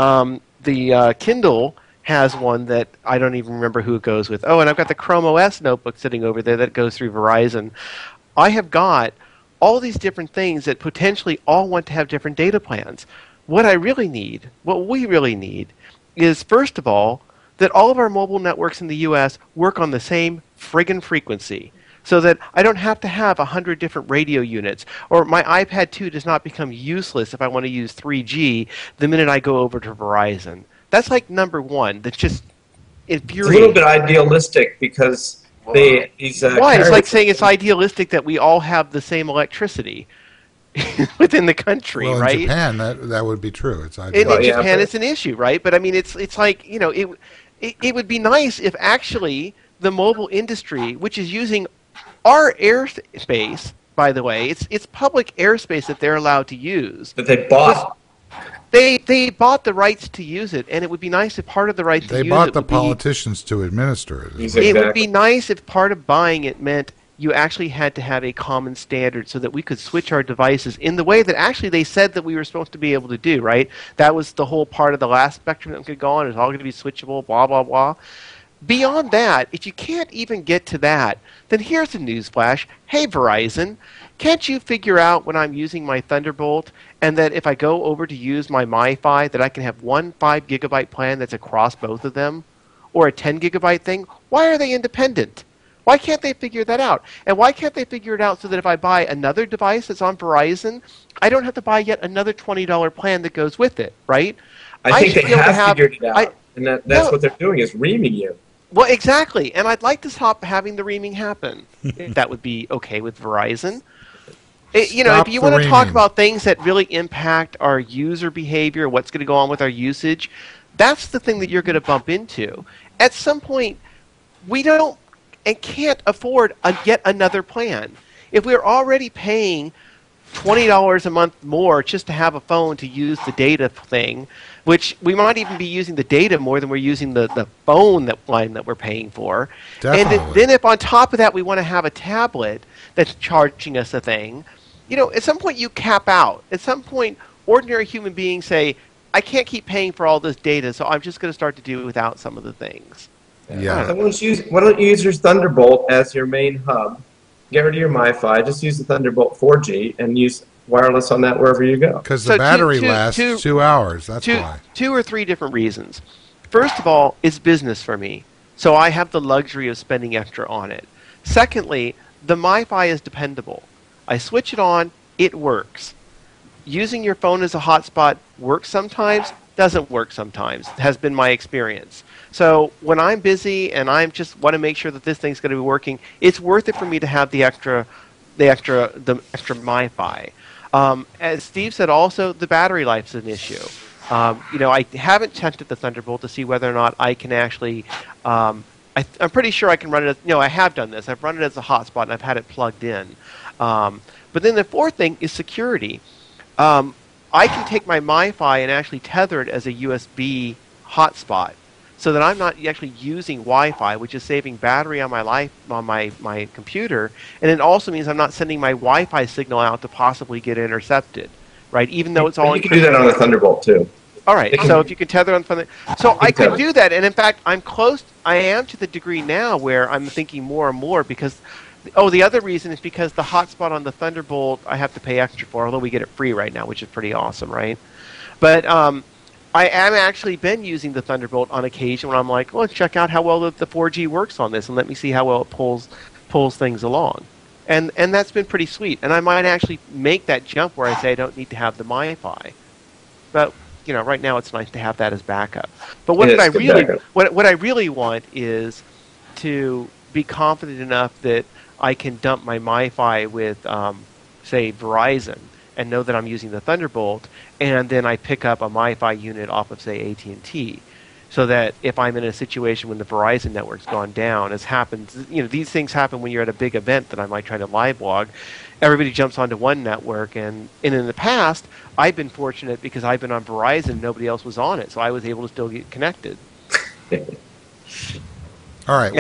Kindle has one that I don't even remember who it goes with. Oh, and I've got the Chrome OS notebook sitting over there that goes through Verizon. I have got all these different things that potentially all want to have different data plans. What we really need, is, first of all, that all of our mobile networks in the U.S. work on the same friggin' frequency, so that I don't have to have 100 different radio units, or my iPad 2 does not become useless if I want to use 3G the minute I go over to Verizon. That's like number one. That's just infuriating. It's a little bit idealistic because why? It's like saying it's idealistic that we all have the same electricity within the country, well, right? In Japan, that would be true. It's in Japan, it's an issue, right? But I mean, it's like it would be nice if actually the mobile industry, which is using our airspace, by the way, it's public airspace that they're allowed to use. That they bought. They bought the rights to use it, and it would be nice if part of the rights to use it They bought the politicians to administer it. Exactly. It would be nice if part of buying it meant you actually had to have a common standard so that we could switch our devices in the way that actually they said that we were supposed to be able to do, right? That was the whole part of the last spectrum that could go on. It was all going to be switchable, blah, blah, blah. Beyond that, if you can't even get to that, then here's a newsflash. Hey, Verizon, can't you figure out when I'm using my Thunderbolt and that if I go over to use my MiFi that I can have one 5 gigabyte plan that's across both of them, or a 10 gigabyte thing? Why are they independent? Why can't they figure that out? And why can't they figure it out so that if I buy another device that's on Verizon, I don't have to buy yet another $20 plan that goes with it, right? I think they have figured it out, and that's what they're doing is reaming you. Well, exactly, and I'd like to stop having the reaming happen, if that would be okay with Verizon. If you want to talk about things that really impact our user behavior, what's going to go on with our usage, that's the thing that you're going to bump into. At some point, we don't and can't afford yet another plan. If we're already paying $20 a month more just to have a phone to use the data thing, which we might even be using the data more than we're using the phone line that we're paying for. Definitely. And then if on top of that we want to have a tablet that's charging us a thing, at some point you cap out. At some point, ordinary human beings say, I can't keep paying for all this data, so I'm just going to start to do without some of the things. Yeah. So why don't you use your Thunderbolt as your main hub? Get rid of your MiFi. Just use the Thunderbolt 4G and use wireless on that wherever you go. Because the battery lasts 2 hours. That's why. 2 or 3 different reasons. First of all, it's business for me, so I have the luxury of spending extra on it. Secondly, the MiFi is dependable. I switch it on, it works. Using your phone as a hotspot works sometimes, doesn't work sometimes, has been my experience. So when I'm busy and I just want to make sure that this thing's going to be working, it's worth it for me to have the extra MiFi. As Steve said, also the battery life is an issue. I haven't tested the Thunderbolt to see whether or not I can actually. I'm pretty sure I can run it. I have done this. I've run it as a hotspot and I've had it plugged in. But then the fourth thing is security. I can take my MiFi and actually tether it as a USB hotspot, so that I'm not actually using Wi-Fi, which is saving battery on my computer, and it also means I'm not sending my Wi-Fi signal out to possibly get intercepted, right? Even though it's all you can do that on the Thunderbolt too. All right, so if you can tether on Thunderbolt, so I could do that, and in fact, I am to the degree now where I'm thinking more and more because. Oh, the other reason is because the hotspot on the Thunderbolt I have to pay extra for, although we get it free right now, which is pretty awesome, right? But I am actually been using the Thunderbolt on occasion when I'm like, well, let's check out how well the 4G works on this, and let me see how well it pulls things along. And that's been pretty sweet. And I might actually make that jump where I say I don't need to have the MiFi. But right now it's nice to have that as backup. But what I really want is to be confident enough that I can dump my MiFi with, say, Verizon, and know that I'm using the Thunderbolt, and then I pick up a MiFi unit off of, say, AT&T, so that if I'm in a situation when the Verizon network's gone down, as happens, these things happen when you're at a big event that I might try to live blog, everybody jumps onto one network, and in the past, I've been fortunate because I've been on Verizon, nobody else was on it, so I was able to still get connected. All right,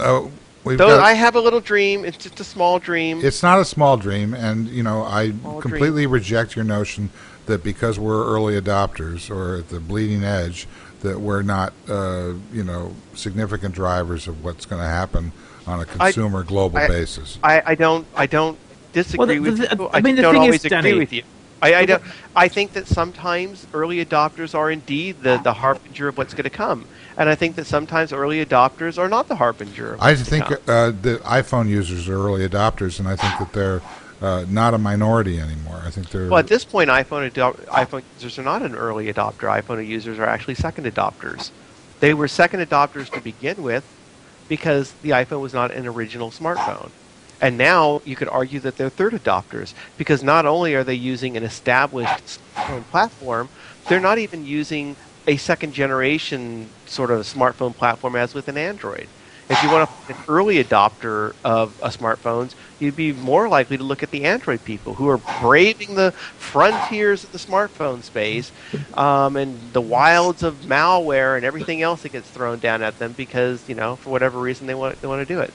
I have a little dream. It's just a small dream. It's not a small dream, and I completely reject your notion that because we're early adopters or at the bleeding edge, that we're not, significant drivers of what's going to happen on a consumer global basis. I don't disagree with you. I don't always agree with you. I think that sometimes early adopters are indeed the harbinger of what's going to come. And I think that sometimes early adopters are not the harbinger of what's to come. The iPhone users are early adopters, and I think that they're not a minority anymore. I think they're... Well, at this point, iPhone users are not an early adopter. iPhone users are actually second adopters. They were second adopters to begin with because the iPhone was not an original smartphone. And now you could argue that they're third adopters because not only are they using an established smartphone platform, they're not even using a second generation sort of smartphone platform as with an Android. If you want to be an early adopter of smartphones, you'd be more likely to look at the Android people who are braving the frontiers of the smartphone space and the wilds of malware and everything else that gets thrown down at them because, for whatever reason they want to do it.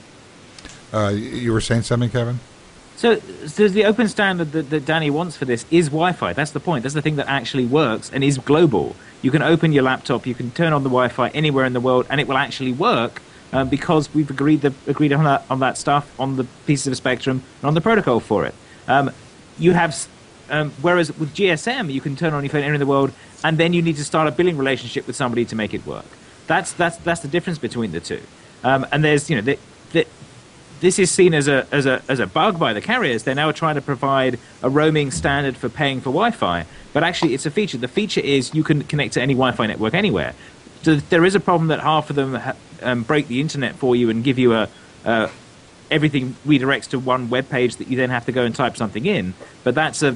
You were saying something, Kevin? So the open standard that Danny wants for this is Wi-Fi. That's the point. That's the thing that actually works and is global. You can open your laptop, you can turn on the Wi-Fi anywhere in the world, and it will actually work because we've agreed on that stuff, on the pieces of spectrum, and on the protocol for it. You have, whereas with GSM, you can turn on your phone anywhere in the world, and then you need to start a billing relationship with somebody to make it work. That's the difference between the two. And there's this is seen as a bug by the carriers. They're now trying to provide a roaming standard for paying for Wi-Fi, but actually it's a feature. The feature is you can connect to any Wi-Fi network anywhere. So there is a problem that half of them break the internet for you and give you everything redirects to one web page that you then have to go and type something in. But that's them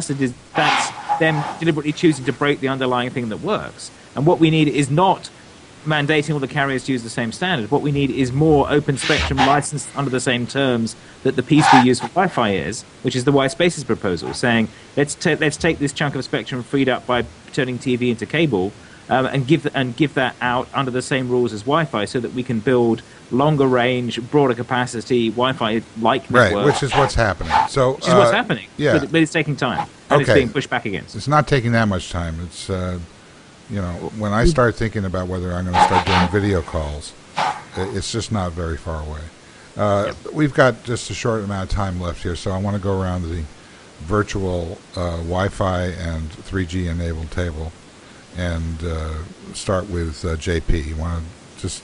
deliberately choosing to break the underlying thing that works. And what we need is not mandating all the carriers to use the same standard. What we need is more open spectrum licensed under the same terms that the piece we use for Wi-Fi is, which is the White Spaces proposal, saying let's take this chunk of spectrum freed up by turning TV into cable and give that out under the same rules as Wi-Fi, so that we can build longer range, broader capacity Wi-Fi-like networks. Right, which is what's happening. Which is what's happening. Yeah, but it's taking time, and it's being pushed back against. It's not taking that much time. It's when I start thinking about whether I'm going to start doing video calls, it's just not very far away. We've got just a short amount of time left here, so I want to go around the virtual Wi-Fi and 3G enabled table and start with JP. You want to just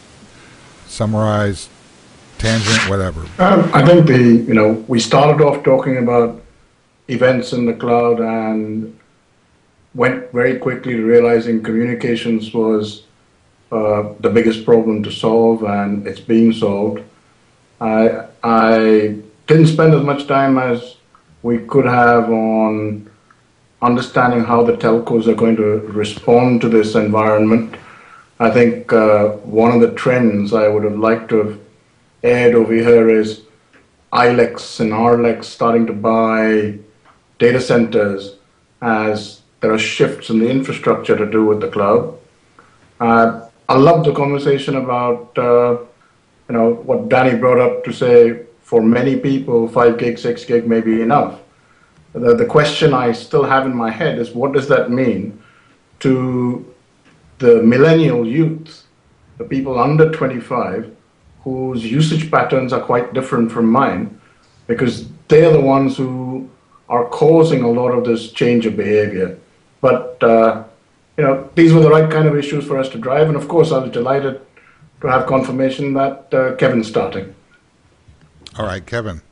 summarize, tangent, whatever? I think we started off talking about events in the cloud and went very quickly to realizing communications was the biggest problem to solve, and it's being solved. I didn't spend as much time as we could have on understanding how the telcos are going to respond to this environment. I think one of the trends I would have liked to have aired over here is ILEX and RLEX starting to buy data centers as there are shifts in the infrastructure to do with the cloud. I love the conversation about what Danny brought up to say for many people 5 gig, 6 gig may be enough. The question I still have in my head is what does that mean to the millennial youth, the people under 25, whose usage patterns are quite different from mine, because they're the ones who are causing a lot of this change of behavior. But these were the right kind of issues for us to drive, and of course I was delighted to have confirmation that Kevin's starting. All right, Kevin.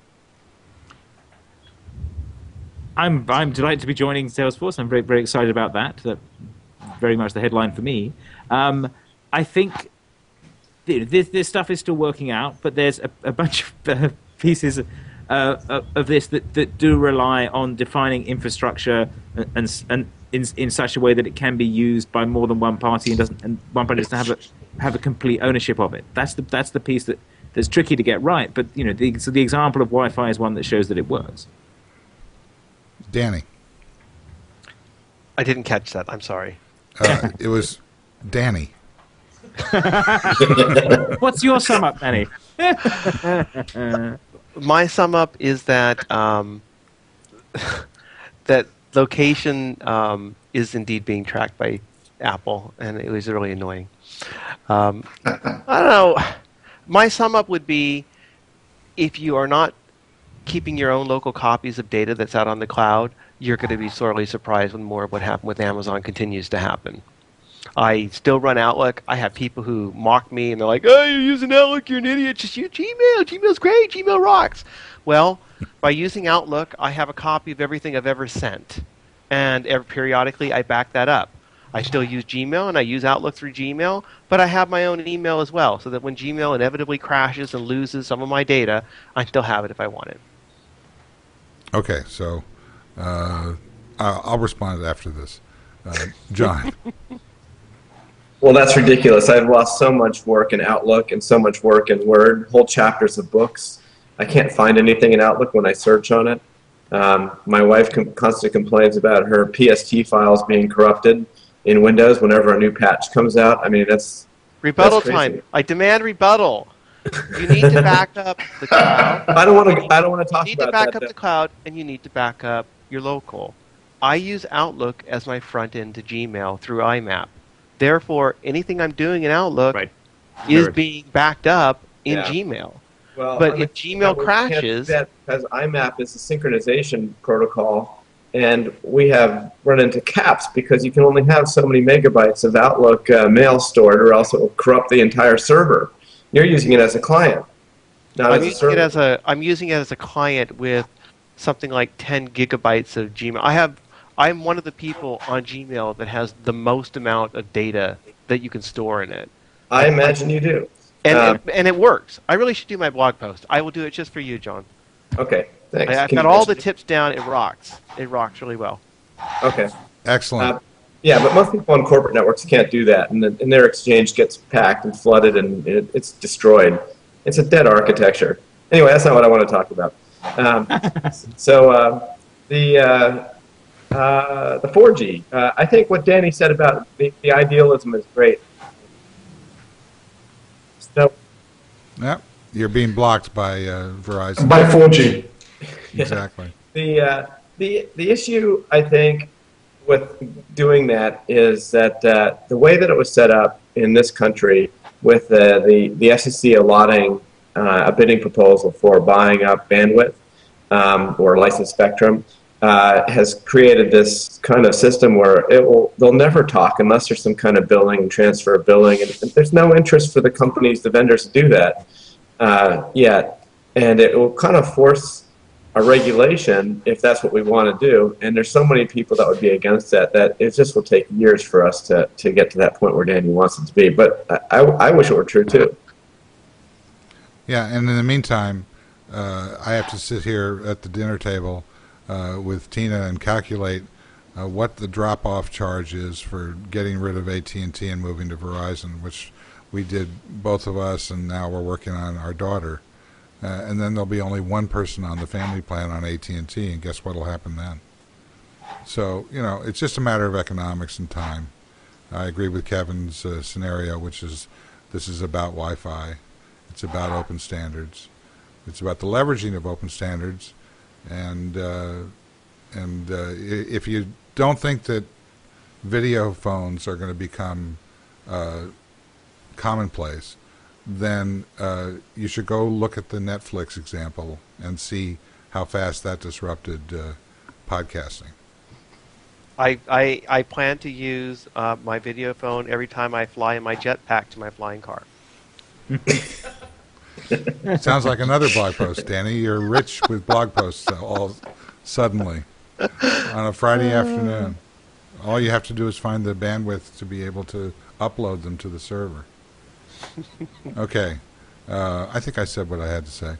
I'm delighted to be joining Salesforce. I'm very, very excited about that. That's very much the headline for me. I think this stuff is still working out, but there's a bunch of pieces of this that do rely on defining infrastructure and in such a way that it can be used by more than one party and one party doesn't have a complete ownership of it. That's the piece that's tricky to get right. But the example of Wi-Fi is one that shows that it works. Danny. I didn't catch that. I'm sorry. It was Danny. What's your sum up, Danny? My sum up is that that location is indeed being tracked by Apple, and it was really annoying. I don't know. My sum up would be if you are not keeping your own local copies of data that's out on the cloud, you're going to be sorely surprised when more of what happened with Amazon continues to happen. I still run Outlook. I have people who mock me, and they're like, oh, you're using Outlook, you're an idiot. Just use Gmail. Gmail's great. Gmail rocks. Well, by using Outlook, I have a copy of everything I've ever sent. And periodically, I back that up. I still use Gmail, and I use Outlook through Gmail, but I have my own email as well, so that when Gmail inevitably crashes and loses some of my data, I still have it if I want it. Okay, so I'll respond after this. John. Well, that's ridiculous. I've lost so much work in Outlook and so much work in Word, whole chapters of books. I can't find anything in Outlook when I search on it. My wife constantly complains about her PST files being corrupted in Windows whenever a new patch comes out. I mean, that's rebuttal time. I demand rebuttal. You need to back up the cloud. I don't want to talk about that. You need to back up the cloud, and you need to back up your local. I use Outlook as my front end to Gmail through IMAP. Therefore, anything I'm doing in Outlook is being backed up in Gmail. Well, but if Gmail crashes, because IMAP is a synchronization protocol, and we have run into caps because you can only have so many megabytes of Outlook mail stored, or else it will corrupt the entire server. You're using it as a client, not as a server. I'm using it as a client with something like 10 gigabytes of Gmail. I'm one of the people on Gmail that has the most amount of data that you can store in it. I imagine you do. And it works. I really should do my blog post. I will do it just for you, John. Okay, thanks. I've got all the tips down. It rocks. It rocks really well. Okay. Excellent. Yeah, but most people on corporate networks can't do that, and their exchange gets packed and flooded, and it's destroyed. It's a dead architecture. Anyway, that's not what I want to talk about. The 4G. I think what Danny said about the idealism is great. So, yeah, you're being blocked by Verizon. By 4G. Exactly. The issue, I think, with doing that is that the way that it was set up in this country with the FCC allotting a bidding proposal for buying up bandwidth or licensed spectrum has created this kind of system where they'll never talk unless there's some kind of billing, transfer of billing, and there's no interest for the companies, the vendors to do that yet. And it will kind of force a regulation if that's what we want to do. And there's so many people that would be against that it just will take years for us to get to that point where Danny wants it to be. But I wish it were true too. Yeah, and in the meantime, I have to sit here at the dinner table with Tina and calculate what the drop-off charge is for getting rid of AT&T and moving to Verizon, which we did, both of us, and now we're working on our daughter. And then there'll be only one person on the family plan on AT&T, and guess what will happen then? So, it's just a matter of economics and time. I agree with Kevin's scenario, which is this is about Wi-Fi. It's about open standards. It's about the leveraging of open standards. And if you don't think that video phones are going to become commonplace, then you should go look at the Netflix example and see how fast that disrupted podcasting. I plan to use my video phone every time I fly in my jetpack to my flying car. Sounds like another blog post, Danny. You're rich with blog posts all suddenly on a Friday afternoon. All you have to do is find the bandwidth to be able to upload them to the server. Okay. I think I said what I had to say.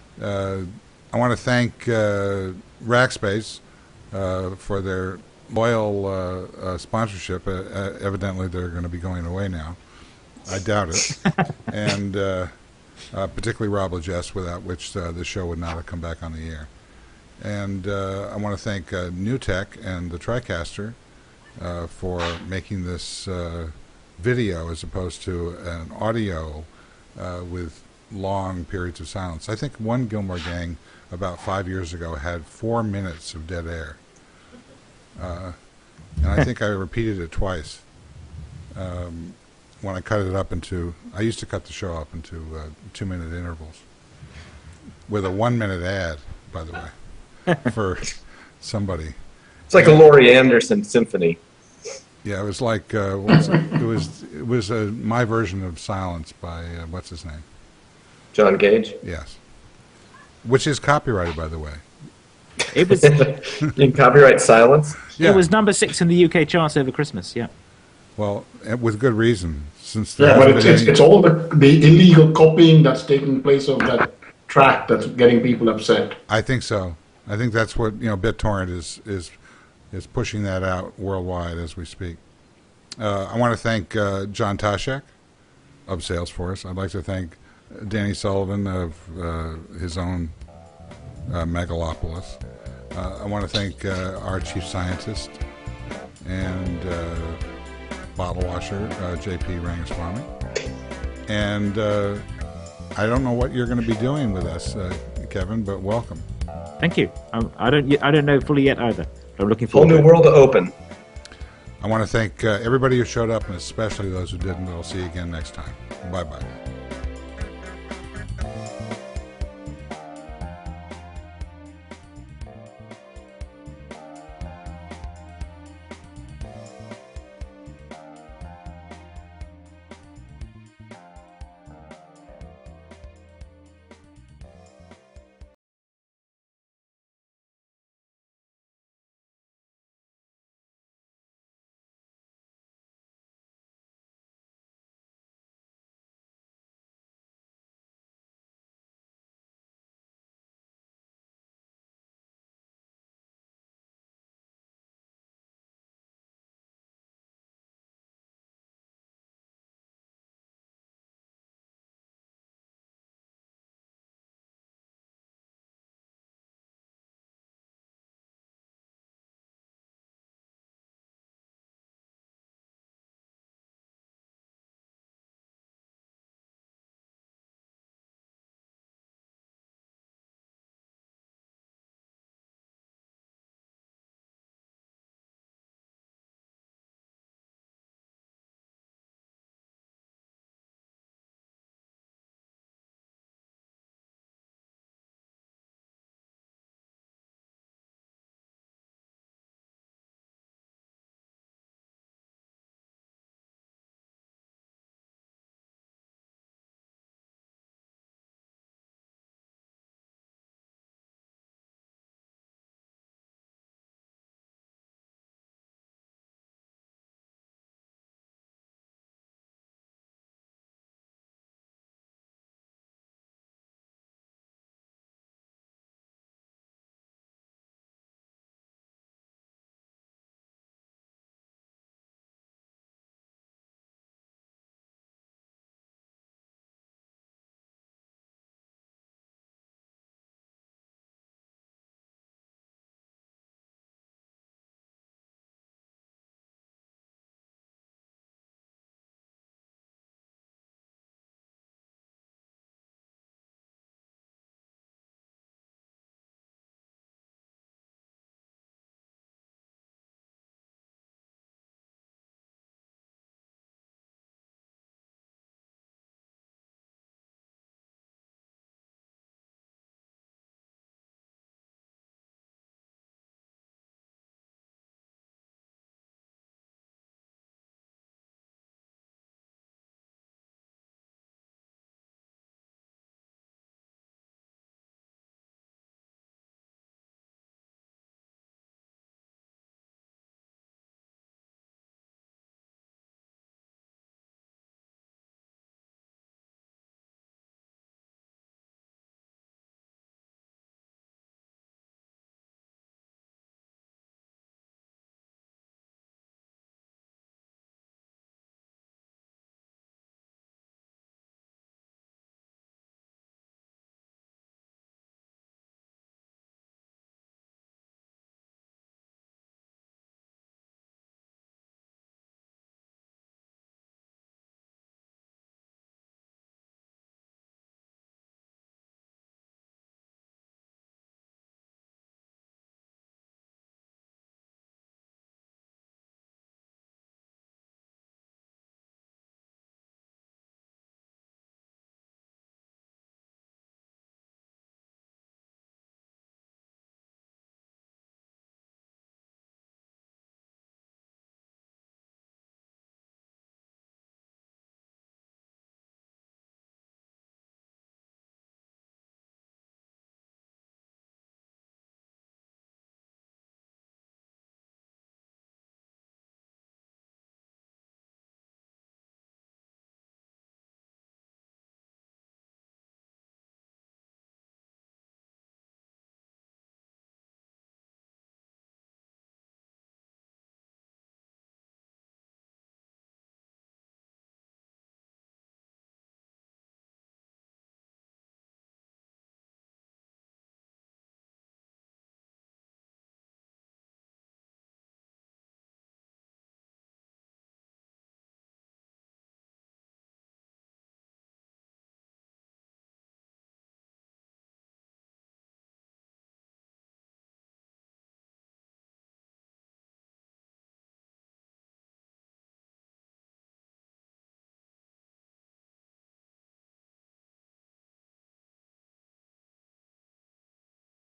I want to thank Rackspace for their loyal sponsorship. Evidently, they're going to be going away now. I doubt it. And particularly Rob Legess, without which the show would not have come back on the air. And I want to thank NewTek and the TriCaster for making this video as opposed to an audio with long periods of silence. I think one Gilmore Gang about 5 years ago had 4 minutes of dead air. And I think I repeated it twice when I cut it up into, I used to cut the show up into 2-minute intervals with a 1-minute ad, by the way, for somebody. It's like a Laurie Anderson symphony. Yeah, it was like it was my version of Silence by what's his name? John Gage. Yes, which is copyrighted, by the way. It was. You can copyright Silence. Yeah. It was number 6 in the UK charts over Christmas. Yeah. Well, with good reason, since Yeah, but it's all the illegal copying that's taking place of that track that's getting people upset. I think so. I think that's what BitTorrent is pushing that out worldwide as we speak. I want to thank John Toshek of Salesforce. I'd like to thank Danny Sullivan of his own Megalopolis. I want to thank our chief scientist and bottle washer, J.P. Rangaswamy. And I don't know what you're going to be doing with us, Kevin, but welcome. Thank you. I don't know fully yet either. I'm looking Whole forward new to world to open. I want to thank everybody who showed up, and especially those who didn't. I'll see you again next time. Bye-bye.